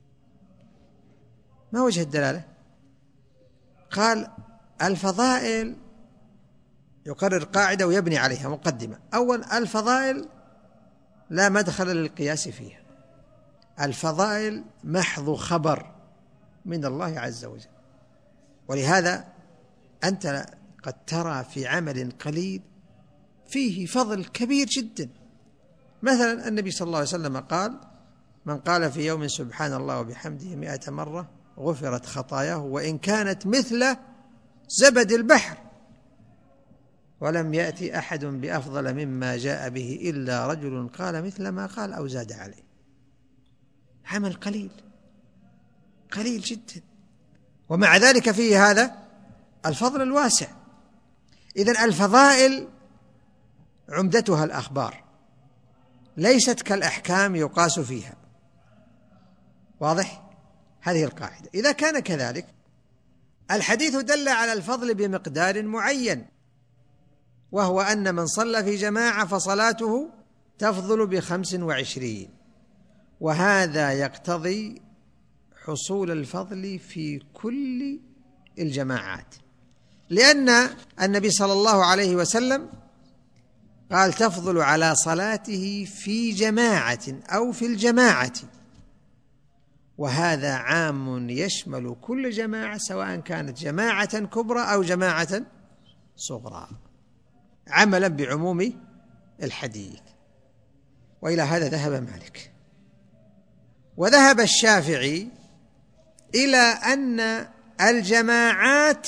ما وجه الدلالة؟ قال: الفضائل يقرر قاعدة ويبني عليها مقدمة. أول، الفضائل لا مدخل للقياس فيها، الفضائل محض خبر من الله عز وجل، ولهذا أنت قد ترى في عمل قليل فيه فضل كبير جدا. مثلا النبي صلى الله عليه وسلم قال: من قال في يوم سبحان الله وبحمده مئة مرة غفرت خطاياه وإن كانت مثل زبد البحر. ولم يأتي أحد بأفضل مما جاء به إلا رجل قال مثل ما قال أو زاد عليه. عمل قليل قليل جدا، ومع ذلك فيه هذا الفضل الواسع. إذن الفضائل عمدتها الأخبار، ليست كالأحكام يقاس فيها. واضح؟ هذه القاعدة. إذا كان كذلك، الحديث دل على الفضل بمقدار معين، وهو أن من صلى في جماعة فصلاته تفضل بخمس وعشرين، وهذا يقتضي حصول الفضل في كل الجماعات، لأن النبي صلى الله عليه وسلم قال تفضل على صلاته في جماعة أو في الجماعة، وهذا عام يشمل كل جماعة سواء كانت جماعة كبرى أو جماعة صغرى، عملا بعموم الحديث. وإلى هذا ذهب مالك. وذهب الشافعي إلى أن الجماعات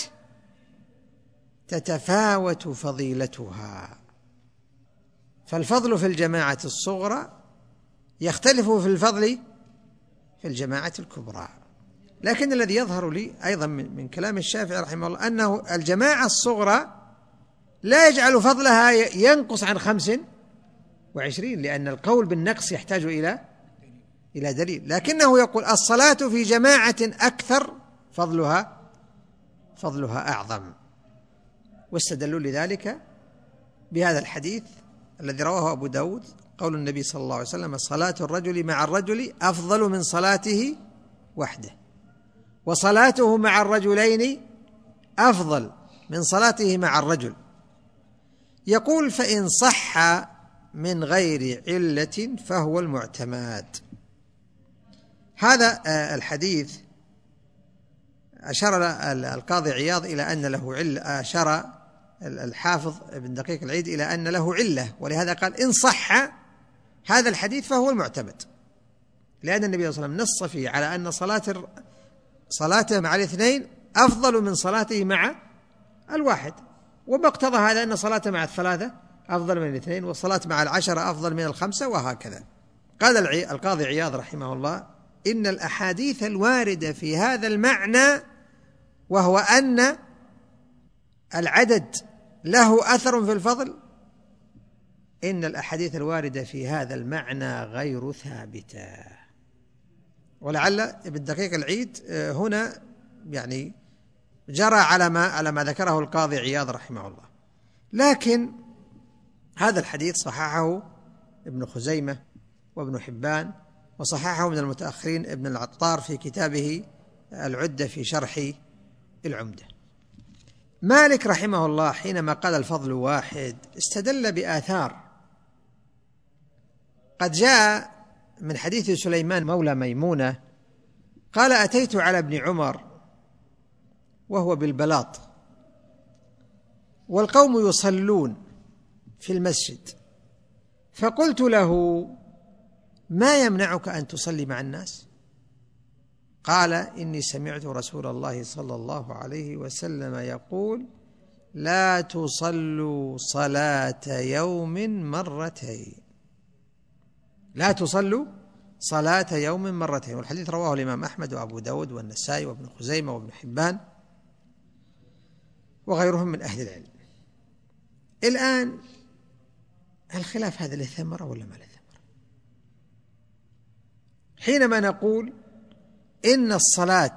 تتفاوت فضيلتها، فالفضل في الجماعة الصغرى يختلف في الفضل في الجماعة الكبرى. لكن الذي يظهر لي أيضا من كلام الشافعي رحمه الله أنه الجماعة الصغرى لا يجعل فضلها ينقص عن خمس وعشرين، لأن القول بالنقص يحتاج إلى إلى دليل، لكنه يقول الصلاة في جماعة أكثر فضلها فضلها أعظم، واستدلوا لذلك بهذا الحديث الذي رواه أبو داود، قول النبي صلى الله عليه وسلم صلاة الرجل مع الرجل أفضل من صلاته وحده، وصلاته مع الرجلين أفضل من صلاته مع الرجل. يقول فإن صح من غير علة فهو المعتمد. هذا الحديث أشار القاضي عياض إلى أن له علة، أشار الحافظ ابن دقيق العيد إلى أن له علة، ولهذا قال إن صح هذا الحديث فهو المعتمد، لأن النبي صلى الله عليه وسلم نص فيه على أن صلاة صلاته مع الاثنين أفضل من صلاته مع الواحد، ومقتضى هذا أن صلاته مع الثلاثة أفضل من الاثنين، والصلاة مع العشرة أفضل من الخمسة، وهكذا. قال القاضي عياض رحمه الله إن الأحاديث الواردة في هذا المعنى، وهو أن العدد له أثر في الفضل، إن الأحاديث الواردة في هذا المعنى غير ثابتة. ولعل ابن دقيق العيد هنا يعني جرى على ما على ما ذكره القاضي عياض رحمه الله، لكن هذا الحديث صححه ابن خزيمة وابن حبان، وصححه من المتأخرين ابن العطار في كتابه العدة في شرح العمدة. مالك رحمه الله حينما قال الفضل واحد استدل بآثار قد جاء من حديث سليمان مولى ميمونة قال أتيت على ابن عمر وهو بالبلاط والقوم يصلون في المسجد، فقلت له ما يمنعك أن تصلي مع الناس؟ قال إني سمعت رسول الله صلى الله عليه وسلم يقول لا تصلوا صلاة يوم مرتين، لا تصلوا صلاة يوم مرتين. والحديث رواه الإمام أحمد وأبو داود والنسائي وابن خزيمة وابن حبان وغيرهم من أهل العلم. الآن الخلاف هذا له ثمرة ولا ما له ثمرة؟ حينما نقول إن الصلاة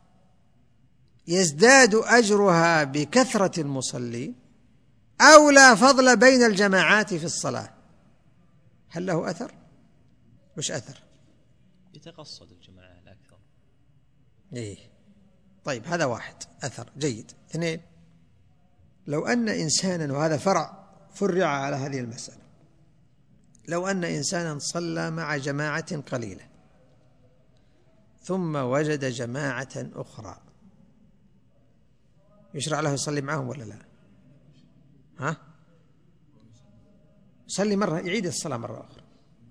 يزداد أجرها بكثرة المصلين أو لا فضل بين الجماعات في الصلاة، هل له أثر؟ مش أثر، يتقصد الجماعة الأكثر. إيه طيب هذا واحد أثر جيد. اثنين، لو أن إنسانا، وهذا فرع فرع على هذه المسألة، لو أن إنسانا صلى مع جماعة قليلة ثم وجد جماعة أخرى، يشرع له يصلي معهم ولا لا؟ ها؟ يصلي مرة، يعيد الصلاة مرة أخرى.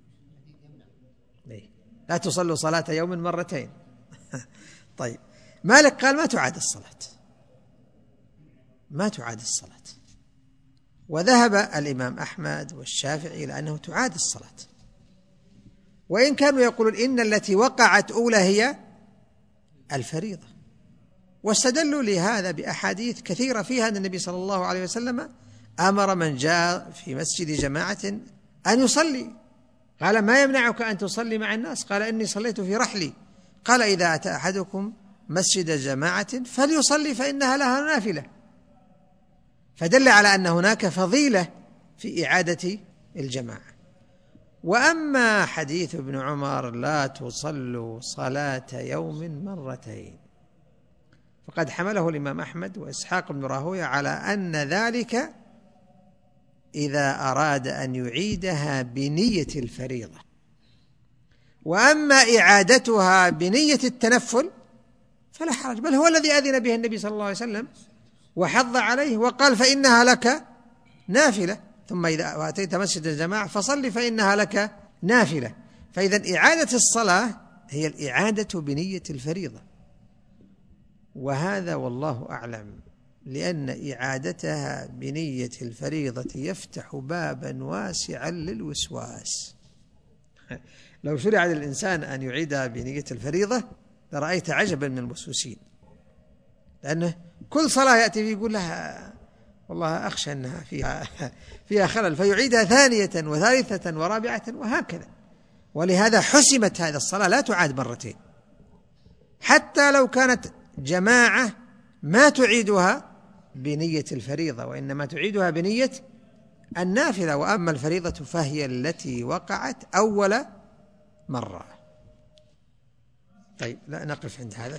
ليه؟ لا تصلوا صلاة يوم مرتين. طيب مالك قال ما تعاد الصلاة، ما تعاد الصلاة. وذهب الإمام أحمد والشافعي إلى أنه تعاد الصلاة، وإن كانوا يقولون إن التي وقعت أولى هي الفريضة، واستدلوا لهذا بأحاديث كثيرة فيها أن النبي صلى الله عليه وسلم أمر من جاء في مسجد جماعة أن يصلي، قال ما يمنعك أن تصلي مع الناس؟ قال إني صليت في رحلي. قال إذا أتى أحدكم مسجد جماعة فليصلي فإنها لها نافلة، فدل على أن هناك فضيلة في إعادة الجماعة. وأما حديث ابن عمر لا تصلوا صلاة يوم مرتين فقد حمله الإمام أحمد وإسحاق بن راهويه على أن ذلك إذا أراد أن يعيدها بنية الفريضة، وأما إعادتها بنية التنفل فلا حرج، بل هو الذي أذن به النبي صلى الله عليه وسلم وحض عليه وقال فإنها لك نافلة، ثم إذا أتيت مسجد الجماعة فصل فإنها لك نافلة. فإذا إعادة الصلاة هي الإعادة بنية الفريضة، وهذا والله أعلم، لأن إعادتها بنية الفريضة يفتح بابا واسعا للوسواس. لو شرع للإنسان أن يعيدها بنية الفريضة لرأيت عجبا من الموسوسين، لأنه كل صلاة يأتي فيه يقول لها والله أخشى أنها فيها, فيها خلل، فيعيدها ثانية وثالثة ورابعة وهكذا. ولهذا حسمت هذه الصلاة لا تعاد مرتين، حتى لو كانت جماعة ما تعيدها بنية الفريضة وإنما تعيدها بنية النافلة، وأما الفريضة فهي التي وقعت أول مرة. طيب لا نقف عند هذا.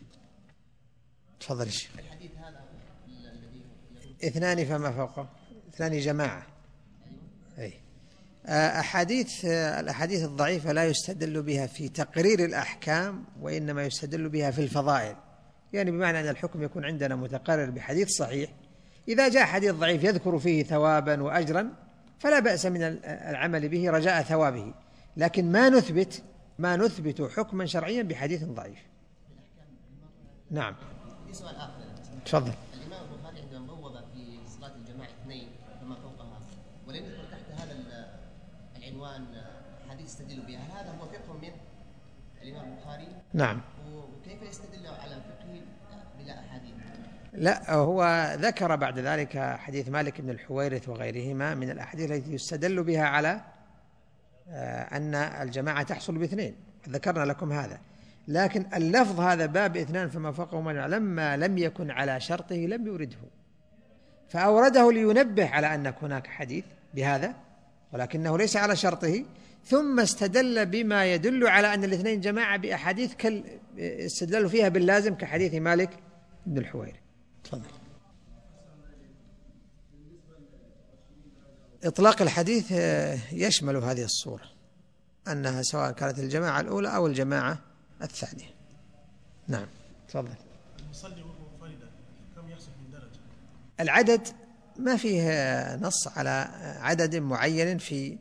تفضل الشيخ. الحديث هذا الذي اثنان فما فوقه، اثنان جماعة. أي أحاديث الأحاديث الضعيفة لا يستدل بها في تقرير الأحكام، وإنما يستدل بها في الفضائل، يعني بمعنى أن الحكم يكون عندنا متقرر بحديث صحيح، إذا جاء حديث ضعيف يذكر فيه ثوابا وأجرا فلا بأس من العمل به رجاء ثوابه، لكن ما نثبت ما نثبت حكما شرعيا بحديث ضعيف. نعم. في سؤال آخر. تفضل. الإمام البخاري عندما بوب في صلاة الجماعة اثنين فما فوقها، ولم يذكر تحت هذا العنوان حديث يستدل بها، هل هذا هو فقه من الإمام البخاري؟ نعم. وكيف يستدل على الفقه بلا أحاديث؟ لا، هو ذكر بعد ذلك حديث مالك بن الحويرث وغيرهما من الأحاديث التي يستدل بها على أن الجماعة تحصل باثنين، ذكرنا لكم هذا، لكن اللفظ هذا باب اثنان فما فوقهما لما لم يكن على شرطه لم يورده، فأورده لينبه على أن هناك حديث بهذا ولكنه ليس على شرطه، ثم استدل بما يدل على أن الاثنين جماعة بأحاديث استدلوا فيها باللازم كحديث مالك بن الحويرث. تفضل. إطلاق الحديث يشمل هذه الصورة، أنها سواء كانت الجماعة الأولى أو الجماعة الثانية. نعم. تفضل. المصلي وهو منفردا كم يحصل من درجة؟ العدد ما فيه نص على عدد معين في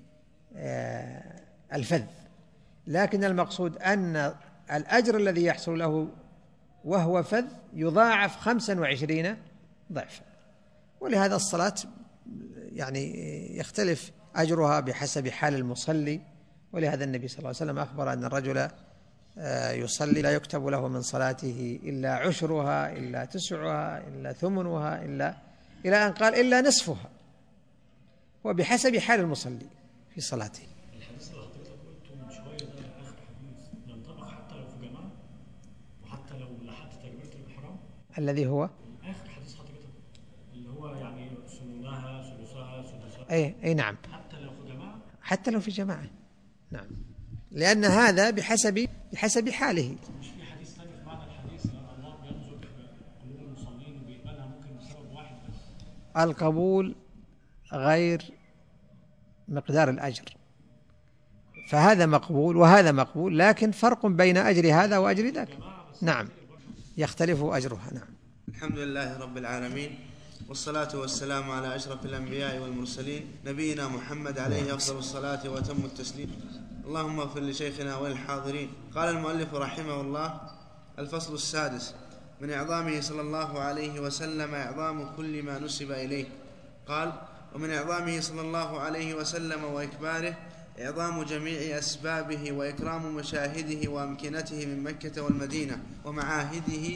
الفذ، لكن المقصود أن الأجر الذي يحصل له وهو فذ يضاعف خمسا وعشرين ضعفا، ولهذا الصلاة يعني يختلف أجرها بحسب حال المصلي، ولهذا النبي صلى الله عليه وسلم أخبر أن الرجل يصلي لا يكتب له من صلاته إلا عشرها إلا تسعها إلا ثمنها إلا إلى أن قال إلا نصفها، وبحسب حال المصلي في صلاته. الحديث اللي حضرتك قلته من شوية ده آخر حديث ينطبق حتى لو في جماعة وحتى لو لحقت تكبيرة الإحرام؟ الذي هو آخر حديث حضرتك اللي هو يعني سنونها ثلثها سدسها. أي أي نعم. حتى لو في جماعة. حتى لو في جماعة. نعم. لأن هذا بحسب بحسب حاله. مش في حديث ثاني في معنى الحديث لأن الله بينظر قلوب المصلين وبيقبلها ممكن بسبب واحد بس. القبول غير مقدار الأجر، فهذا مقبول وهذا مقبول، لكن فرق بين أجر هذا وأجر ذاك. نعم، يختلف أجرها. نعم. الحمد لله رب العالمين، والصلاة والسلام على أشرف الأنبياء والمرسلين نبينا محمد عليه أفضل الصلاة وأتم التسليم. اللهم اغفر لشيخنا وللحاضرين. قال المؤلف رحمه الله: الفصل السادس: من إعظامه صلى الله عليه وسلم إعظام كل ما نسب إليه. قال: ومن إعظامه صلى الله عليه وسلم وإكباره إعظام جميع أسبابه وإكرام مشاهده وأمكنته من مكة والمدينة ومعاهده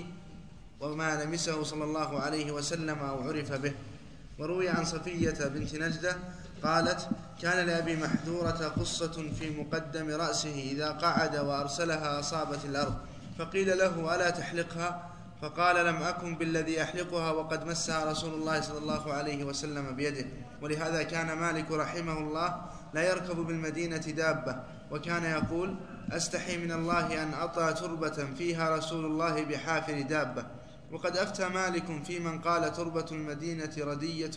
وما لمسه صلى الله عليه وسلم أو عرف به. وروي عن صفية بنت نجدة قالت: كان لأبي محذورة قصة في مقدم رأسه إذا قعد وأرسلها أصابت الأرض، فقيل له: ألا تحلقها؟ فقال: لم أكن بالذي أحلقها وقد مسها رسول الله صلى الله عليه وسلم بيده. ولهذا كان مالك رحمه الله لا يركب بالمدينة دابة، وكان يقول: أستحي من الله أن أطأ تربة فيها رسول الله بحافر دابة. وقد أفتى مالك في من قال: تربة المدينة ردية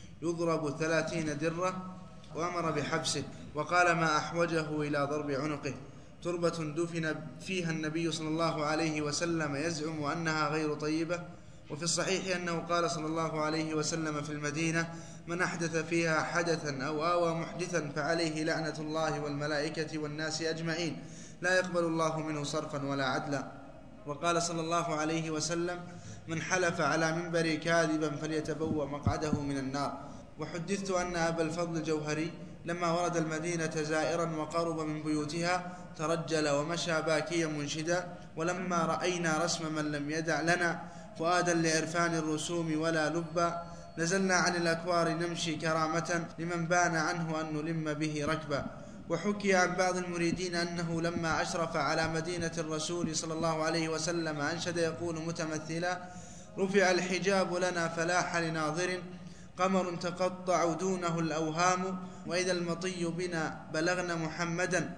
يضرب ثلاثين درة، وأمر بحبسه، وقال: ما أحوجه إلى ضرب عنقه. تربة دفن فيها النبي صلى الله عليه وسلم يزعم أنها غير طيبة. وفي الصحيح أنه قال صلى الله عليه وسلم في المدينة: من أحدث فيها حدثا أو آوى محدثا فعليه لعنة الله والملائكة والناس أجمعين، لا يقبل الله منه صرفا ولا عدلا. وقال صلى الله عليه وسلم: من حلف على منبر كاذبا فليتبوأ مقعده من النار. وحدثت أن أبا الفضل الجوهري لما ورد المدينة زائرا وقرب من بيوتها ترجل ومشى باكيا منشدا: ولما رأينا رسم من لم يدع لنا فؤادا لعرفان الرسوم ولا لبا، نزلنا عن الأكوار نمشي كرامة لمن بان عنه أن نلم به ركبا. وحكي عن بعض المريدين أنه لما أشرف على مدينة الرسول صلى الله عليه وسلم أنشد يقول متمثلا: رفع الحجاب لنا فلاح لناظر، قمر تقطع دونه الأوهام، وإذا المطي بنا بلغن محمدا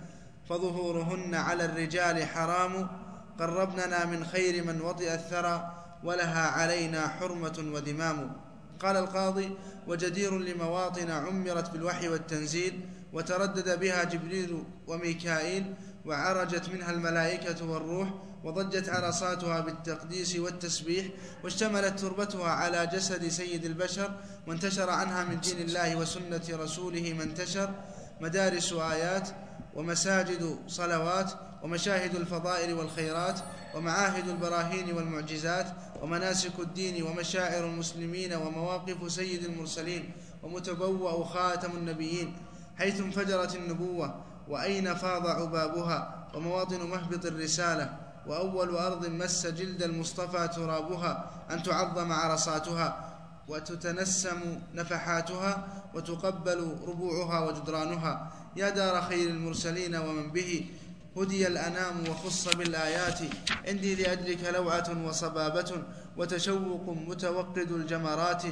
فظهورهن على الرجال حرام، قربننا من خير من وطئ الثرى ولها علينا حرمة وذمام. قال القاضي: وجدير لمواطن عمرت بالوحي والتنزيل، وتردد بها جبريل وميكائيل، وعرجت منها الملائكة والروح، وضجت عرصاتها بالتقديس والتسبيح، واشتملت تربتها على جسد سيد البشر، وانتشر عنها من دين الله وسنة رسوله ما انتشر، مدارس آيات ومساجد صلوات ومشاهد الفضائل والخيرات ومعاهد البراهين والمعجزات ومناسك الدين ومشاعر المسلمين ومواقف سيد المرسلين ومتبوأ خاتم النبيين، حيث انفجرت النبوة وأين فاض عبابها، ومواطن مهبط الرسالة، وأول أرض مس جلد المصطفى ترابها، أن تعظم عرصاتها وتتنسم نفحاتها وتقبل ربوعها وجدرانها. يا دار خير المرسلين ومن به هدي الأنام وخص بالآيات، عندي لأجلك لوعة وصبابة وتشوق متوقد الجمرات،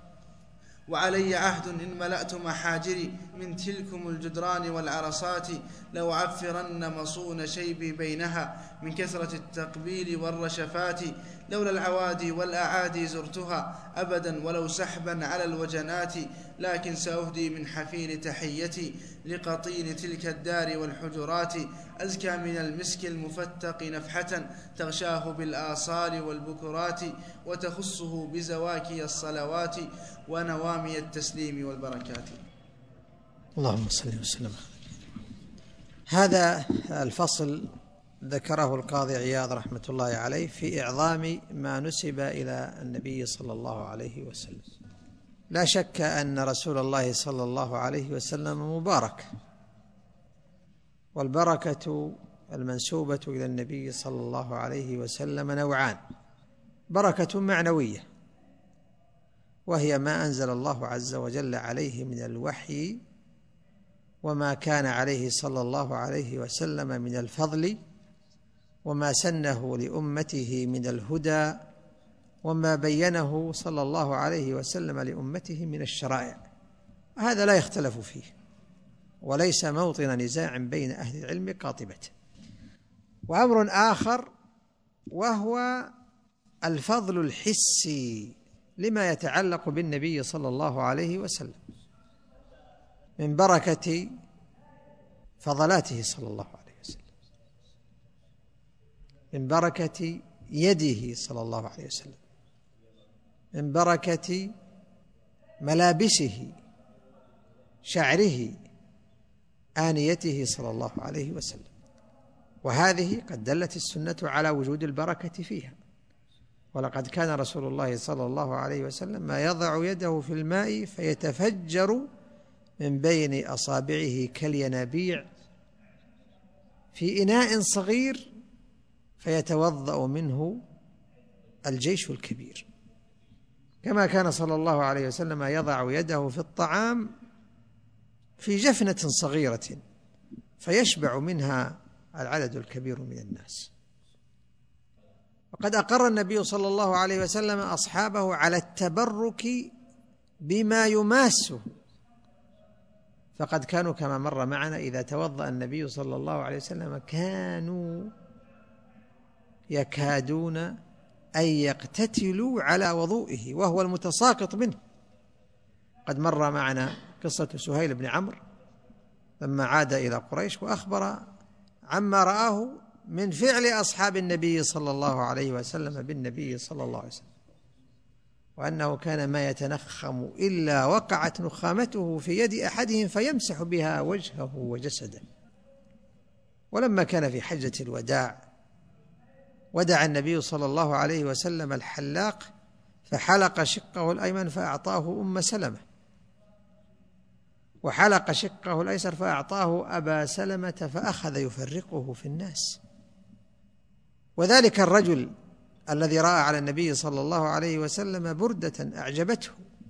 وعلي عهد إن ملأت محاجري من تلكم الجدران والعرصات، لو عفرن مصون شيبي بينها من كثرة التقبيل والرشفات، لولا العوادي والأعادي زرتها أبدا ولو سحبا على الوجنات، لكن سأهدي من حفير تحيتي لقطين تلك الدار والحجرات، أزكى من المسك المفتق نفحة تغشاه بالآصال والبكرات، وتخصه بزواكي الصلوات ونوامي التسليم والبركات. اللهم صل وسلم. هذا الفصل ذكره القاضي عياض رحمة الله عليه في إعظام ما نسب إلى النبي صلى الله عليه وسلم. لا شك أن رسول الله صلى الله عليه وسلم مبارك، والبركة المنسوبة إلى النبي صلى الله عليه وسلم نوعان: بركة معنوية وهي ما أنزل الله عز وجل عليه من الوحي وما كان عليه صلى الله عليه وسلم من الفضل وما سنه لأمته من الهدى وما بينه صلى الله عليه وسلم لأمته من الشرائع، هذا لا يختلف فيه وليس موطن نزاع بين أهل العلم قاطبة. وأمر آخر وهو الفضل الحسي لما يتعلق بالنبي صلى الله عليه وسلم من بركة فضلاته صلى الله عليه وسلم، من بركة يده صلى الله عليه وسلم، من بركة ملابسه، شعره، آنيته صلى الله عليه وسلم. وهذه قد دلت السنة على وجود البركة فيها، ولقد كان رسول الله صلى الله عليه وسلم ما يضع يده في الماء فيتفجر من بين أصابعه كالينابيع في إناء صغير فيتوضأ منه الجيش الكبير، كما كان صلى الله عليه وسلم يضع يده في الطعام في جفنة صغيرة فيشبع منها العدد الكبير من الناس. وقد أقر النبي صلى الله عليه وسلم أصحابه على التبرك بما يماسه، فقد كانوا كما مر معنا إذا توضأ النبي صلى الله عليه وسلم كانوا يكادون أن يقتتلوا على وضوئه وهو المتساقط منه. قد مر معنا قصة سهيل بن عمرو لما عاد إلى قريش وأخبر عما رآه من فعل أصحاب النبي صلى الله عليه وسلم بالنبي صلى الله عليه وسلم، وأنه كان ما يتنخم إلا وقعت نخامته في يد أحدهم فيمسح بها وجهه وجسده. ولما كان في حجة الوداع ودع النبي صلى الله عليه وسلم الحلاق فحلق شقه الأيمن فأعطاه أم سلمة، وحلق شقه الأيسر فأعطاه أبا سلمة فأخذ يفرقه في الناس. وذلك الرجل الذي رأى على النبي صلى الله عليه وسلم بردة أعجبته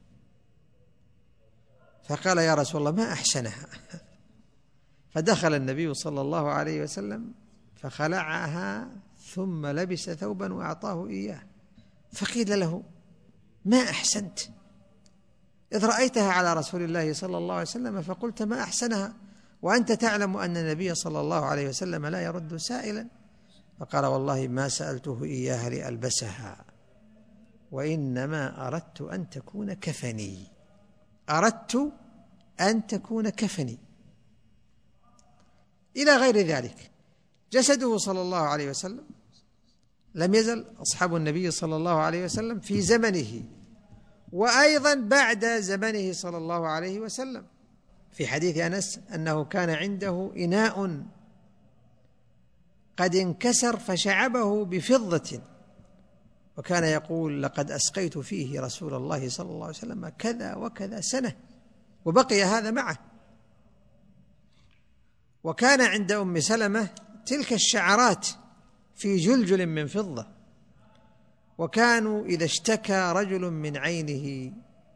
فقال يا رسول الله ما أحسنها، فدخل النبي صلى الله عليه وسلم فخلعها ثم لبس ثوبا وأعطاه إياه، فقيل له ما أحسنت إذ رأيتها على رسول الله صلى الله عليه وسلم فقلت ما أحسنها وأنت تعلم أن النبي صلى الله عليه وسلم لا يرد سائلا؟ فقال والله ما سألته إياها لألبسها وإنما أردت أن تكون كفني، أردت أن تكون كفني. إلى غير ذلك جسده صلى الله عليه وسلم لم يزل أصحاب النبي صلى الله عليه وسلم في زمنه وأيضا بعد زمنه صلى الله عليه وسلم. في حديث أنس أنه كان عنده إناء قد انكسر فشعبه بفضة، وكان يقول لقد أسقيت فيه رسول الله صلى الله عليه وسلم كذا وكذا سنة، وبقي هذا معه. وكان عند أم سلمة تلك الشعرات في جلجل من فضة، وكانوا إذا اشتكى رجل من عينه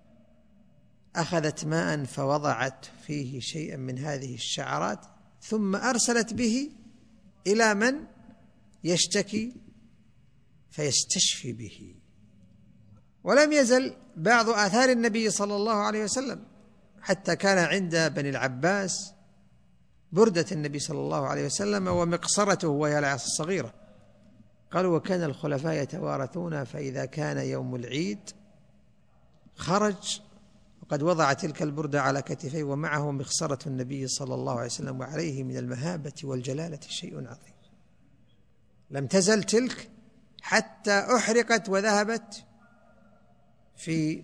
أخذت ماء فوضعت فيه شيئا من هذه الشعرات ثم أرسلت به إلى من يشتكي فيستشفي به. ولم يزل بعض آثار النبي صلى الله عليه وسلم حتى كان عند بني العباس بردة النبي صلى الله عليه وسلم ومقصرته وهي العصا الصغيرة. قالوا وكان الخلفاء يتوارثون فإذا كان يوم العيد خرج وقد وضع تلك البردة على كتفيه ومعه مخصرة النبي صلى الله عليه وسلم وعليه من المهابة والجلالة شيء عظيم. لم تزل تلك حتى أحرقت وذهبت في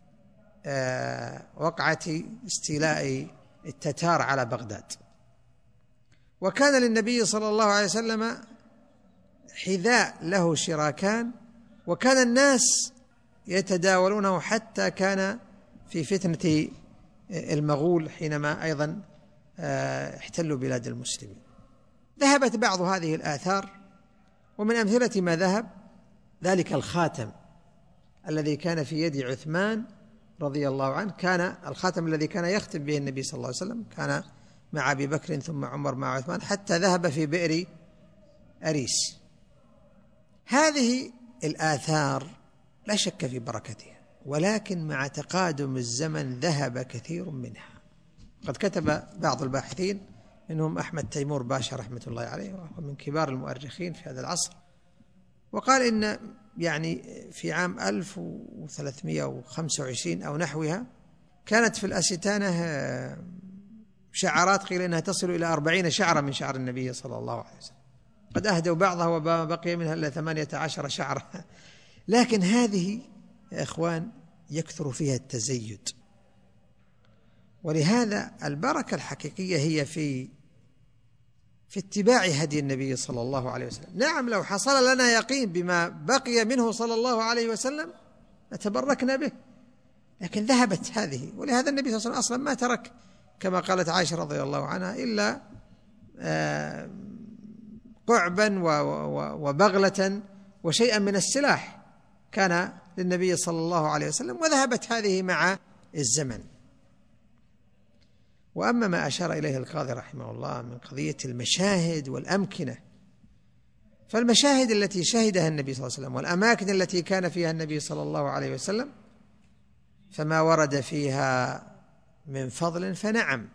وقعة استيلاء التتار على بغداد. وكان للنبي صلى الله عليه وسلم حذاء له شراكان، وكان الناس يتداولونه حتى كان في فتنة المغول حينما أيضا احتلوا بلاد المسلمين. ذهبت بعض هذه الآثار، ومن أمثلة ما ذهب ذلك الخاتم الذي كان في يد عثمان رضي الله عنه، كان الخاتم الذي كان يختم به النبي صلى الله عليه وسلم كان مع أبي بكر ثم عمر مع عثمان حتى ذهب في بئر أريس. هذه الآثار لا شك في بركتها، ولكن مع تقادم الزمن ذهب كثير منها. قد كتب بعض الباحثين منهم أحمد تيمور باشا رحمة الله عليه وهو من كبار المؤرخين في هذا العصر، وقال إن يعني في عام ألف وثلاثمائة وخمسة وعشرين أو نحوها كانت في الأستانة شعرات قيل إنها تصل إلى أربعين شعرة من شعر النبي صلى الله عليه وسلم، قد أهدوا بعضها وما بقي منها إلا ثمانية عشر شعرة. لكن هذه يا إخوان يكثر فيها التزيد، ولهذا البركة الحقيقية هي في في اتباع هدي النبي صلى الله عليه وسلم. نعم لو حصل لنا يقين بما بقي منه صلى الله عليه وسلم لتبركنا به، لكن ذهبت هذه، ولهذا النبي صلى الله عليه وسلم أصلا ما ترك كما قالت عائشة رضي الله عنها إلا قعبا وبغلة وشيئا من السلاح كان للنبي صلى الله عليه وسلم، وذهبت هذه مع الزمن. وأما ما أشار إليه القاضي رحمه الله من قضية المشاهد والأمكنة، فالمشاهد التي شهدها النبي صلى الله عليه وسلم والأماكن التي كان فيها النبي صلى الله عليه وسلم فما ورد فيها من فضل فنعم.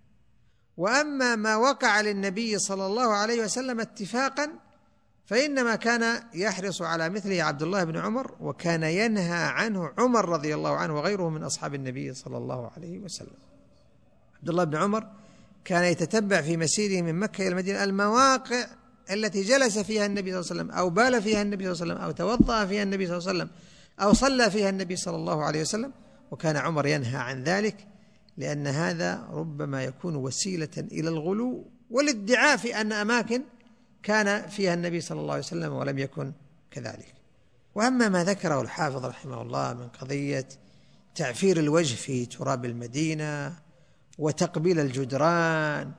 وأما ما وقع للنبي صلى الله عليه وسلم اتفاقا فإنما كان يحرص على مثله عبد الله بن عمر، وكان ينهى عنه عمر رضي الله عنه وغيره من أصحاب النبي صلى الله عليه وسلم. عبد الله بن عمر كان يتتبع في مسيره من مكة إلى المدينة المواقع التي جلس فيها النبي صلى الله عليه وسلم، أو بال فيها النبي صلى الله عليه وسلم، أو توضأ فيها النبي صلى الله عليه وسلم، أو صلى فيها النبي صلى الله عليه وسلم، وكان عمر ينهى عن ذلك، لأن هذا ربما يكون وسيلة إلى الغلو والادعاء في أن أماكن كان فيها النبي صلى الله عليه وسلم ولم يكن كذلك. وأما ما ذكره الحافظ رحمه الله من قضية تعفير الوجه في تراب المدينة وتقبيل الجدران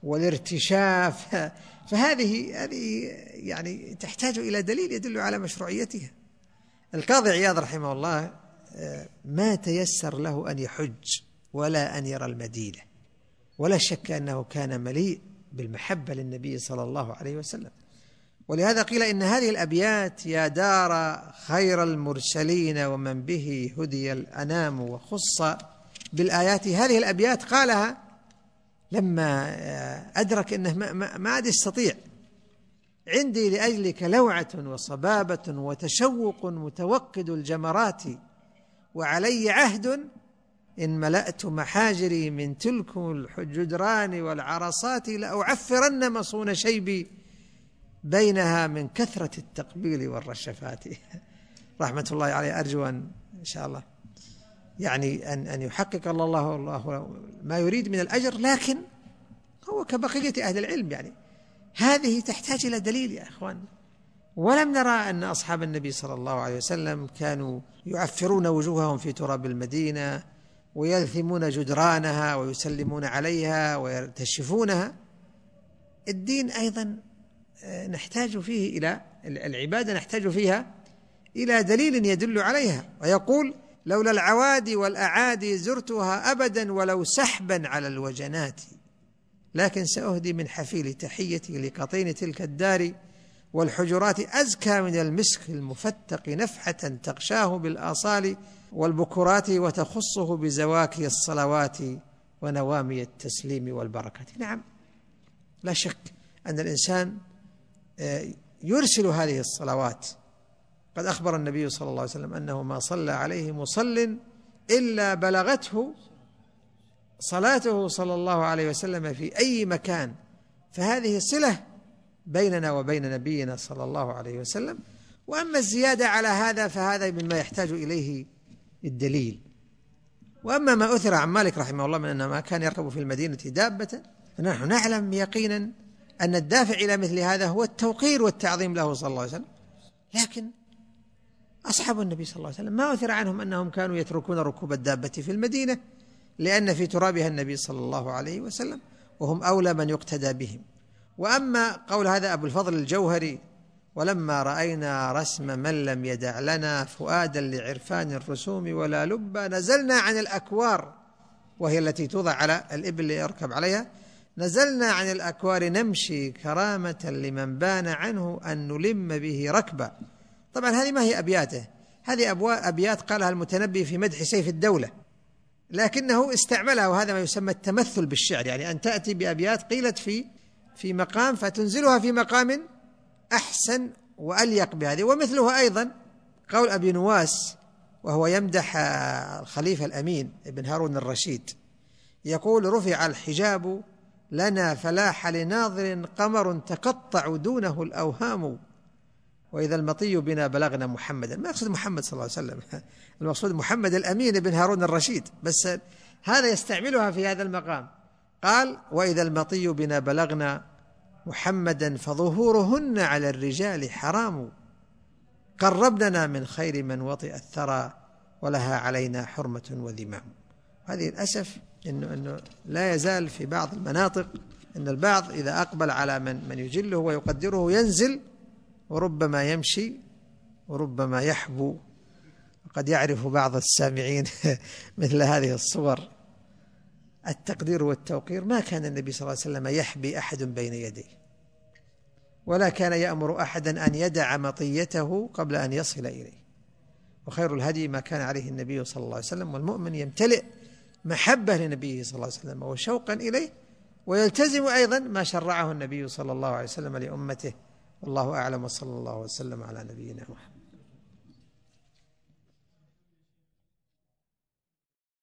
والارتشاف، فهذه هذه يعني تحتاج إلى دليل يدل على مشروعيتها. القاضي عياض رحمه الله ما تيسر له أن يحج ولا أن يرى المدينة، ولا شك أنه كان مليء بالمحبة للنبي صلى الله عليه وسلم، ولهذا قيل إن هذه الأبيات: يا دار خير المرسلين ومن به هدي الأنام وخص بالآيات، هذه الأبيات قالها لما أدرك أنه ما عاد يستطيع. عندي لأجلك لوعة وصبابة وتشوق متوقد الجمرات، وعلي عهد إن ملأت محاجري من تلك الجدران والعرصات لأعفرن مصون شيبي بينها من كثرة التقبيل والرشفات. رحمة الله عليه. أرجو أن إن شاء الله يعني أن أن يحقق الله الله ما يريد من الأجر، لكن هو كبقية أهل العلم يعني هذه تحتاج إلى دليل يا إخوان. ولم نرى أن أصحاب النبي صلى الله عليه وسلم كانوا يعفرون وجوههم في تراب المدينة ويلثمون جدرانها ويسلمون عليها ويرتشفونها. الدين أيضا نحتاج فيه إلى العبادة، نحتاج فيها إلى دليل يدل عليها. ويقول: لولا العوادي والأعادي زرتها أبدا ولو سحبا على الوجنات، لكن سأهدي من حفيل تحيتي لقطين تلك الدار والحجرات أزكى من المسك المفتق نفحة تغشاه بالآصال والبكرات وتخصه بزواكي الصلوات ونوامي التسليم والبركة. نعم لا شك أن الإنسان يرسل هذه الصلوات. قد أخبر النبي صلى الله عليه وسلم أنه ما صلى عليه مصل إلا بلغته صلاته صلى الله عليه وسلم في أي مكان، فهذه صلة بيننا وبين نبينا صلى الله عليه وسلم. وأما الزيادة على هذا فهذا مما يحتاج إليه الدليل. وأما ما أثر عن مالك رحمه الله من أنه ما كان يركب في المدينة دابة، فنحن نعلم يقينا أن الدافع إلى مثل هذا هو التوقير والتعظيم له صلى الله عليه وسلم. لكن أصحاب النبي صلى الله عليه وسلم ما أثر عنهم أنهم كانوا يتركون ركوب الدابة في المدينة، لأن في ترابها النبي صلى الله عليه وسلم، وهم أولى من يقتدى بهم. وأما قول هذا أبو الفضل الجوهري: ولما رأينا رسم من لم يدع لنا فؤادا لعرفان الرسوم ولا لبا نزلنا عن الأكوار، وهي التي توضع على الإبل ليركب عليها، نزلنا عن الأكوار نمشي كرامة لمن بان عنه أن نلم به ركبا. طبعا هذه ما هي أبياته، هذه أبيات قالها المتنبي في مدح سيف الدولة، لكنه استعملها، وهذا ما يسمى التمثل بالشعر، يعني أن تأتي بأبيات قيلت في في مقام فتنزلها في مقام أحسن وأليق بهذه. ومثلها أيضا قول أبي نواس وهو يمدح الخليفة الأمين ابن هارون الرشيد، يقول: رفع الحجاب لنا فلاح لناظر قمر تقطع دونه الأوهام، وإذا المطي بنا بلغنا محمدا. ما يقصد محمد صلى الله عليه وسلم، المقصود محمد الأمين ابن هارون الرشيد، بس هذا يستعملها في هذا المقام. قال: وإذا المطي بنا بلغنا محمدا فظهورهن على الرجال حرام، قربننا من خير من وطئ الثرى ولها علينا حرمة وذمام. هذه الأسف إنه, إنه لا يزال في بعض المناطق أن البعض إذا أقبل على من, من يجله ويقدره ينزل، وربما يمشي وربما يحبو. قد يعرف بعض السامعين مثل هذه الصور. التقدير والتوقير ما كان النبي صلى الله عليه وسلم يحبي أحد بين يديه، ولا كان يأمر أحدا أن يدع مطيته قبل أن يصل إليه. وخير الهدي ما كان عليه النبي صلى الله عليه وسلم، والمؤمن يمتلئ محبة لنبيه صلى الله عليه وسلم وشوقا إليه، ويلتزم أيضا ما شرعه النبي صلى الله عليه وسلم لأمته. والله أعلم، وصلى الله وسلم على نبينا محمد.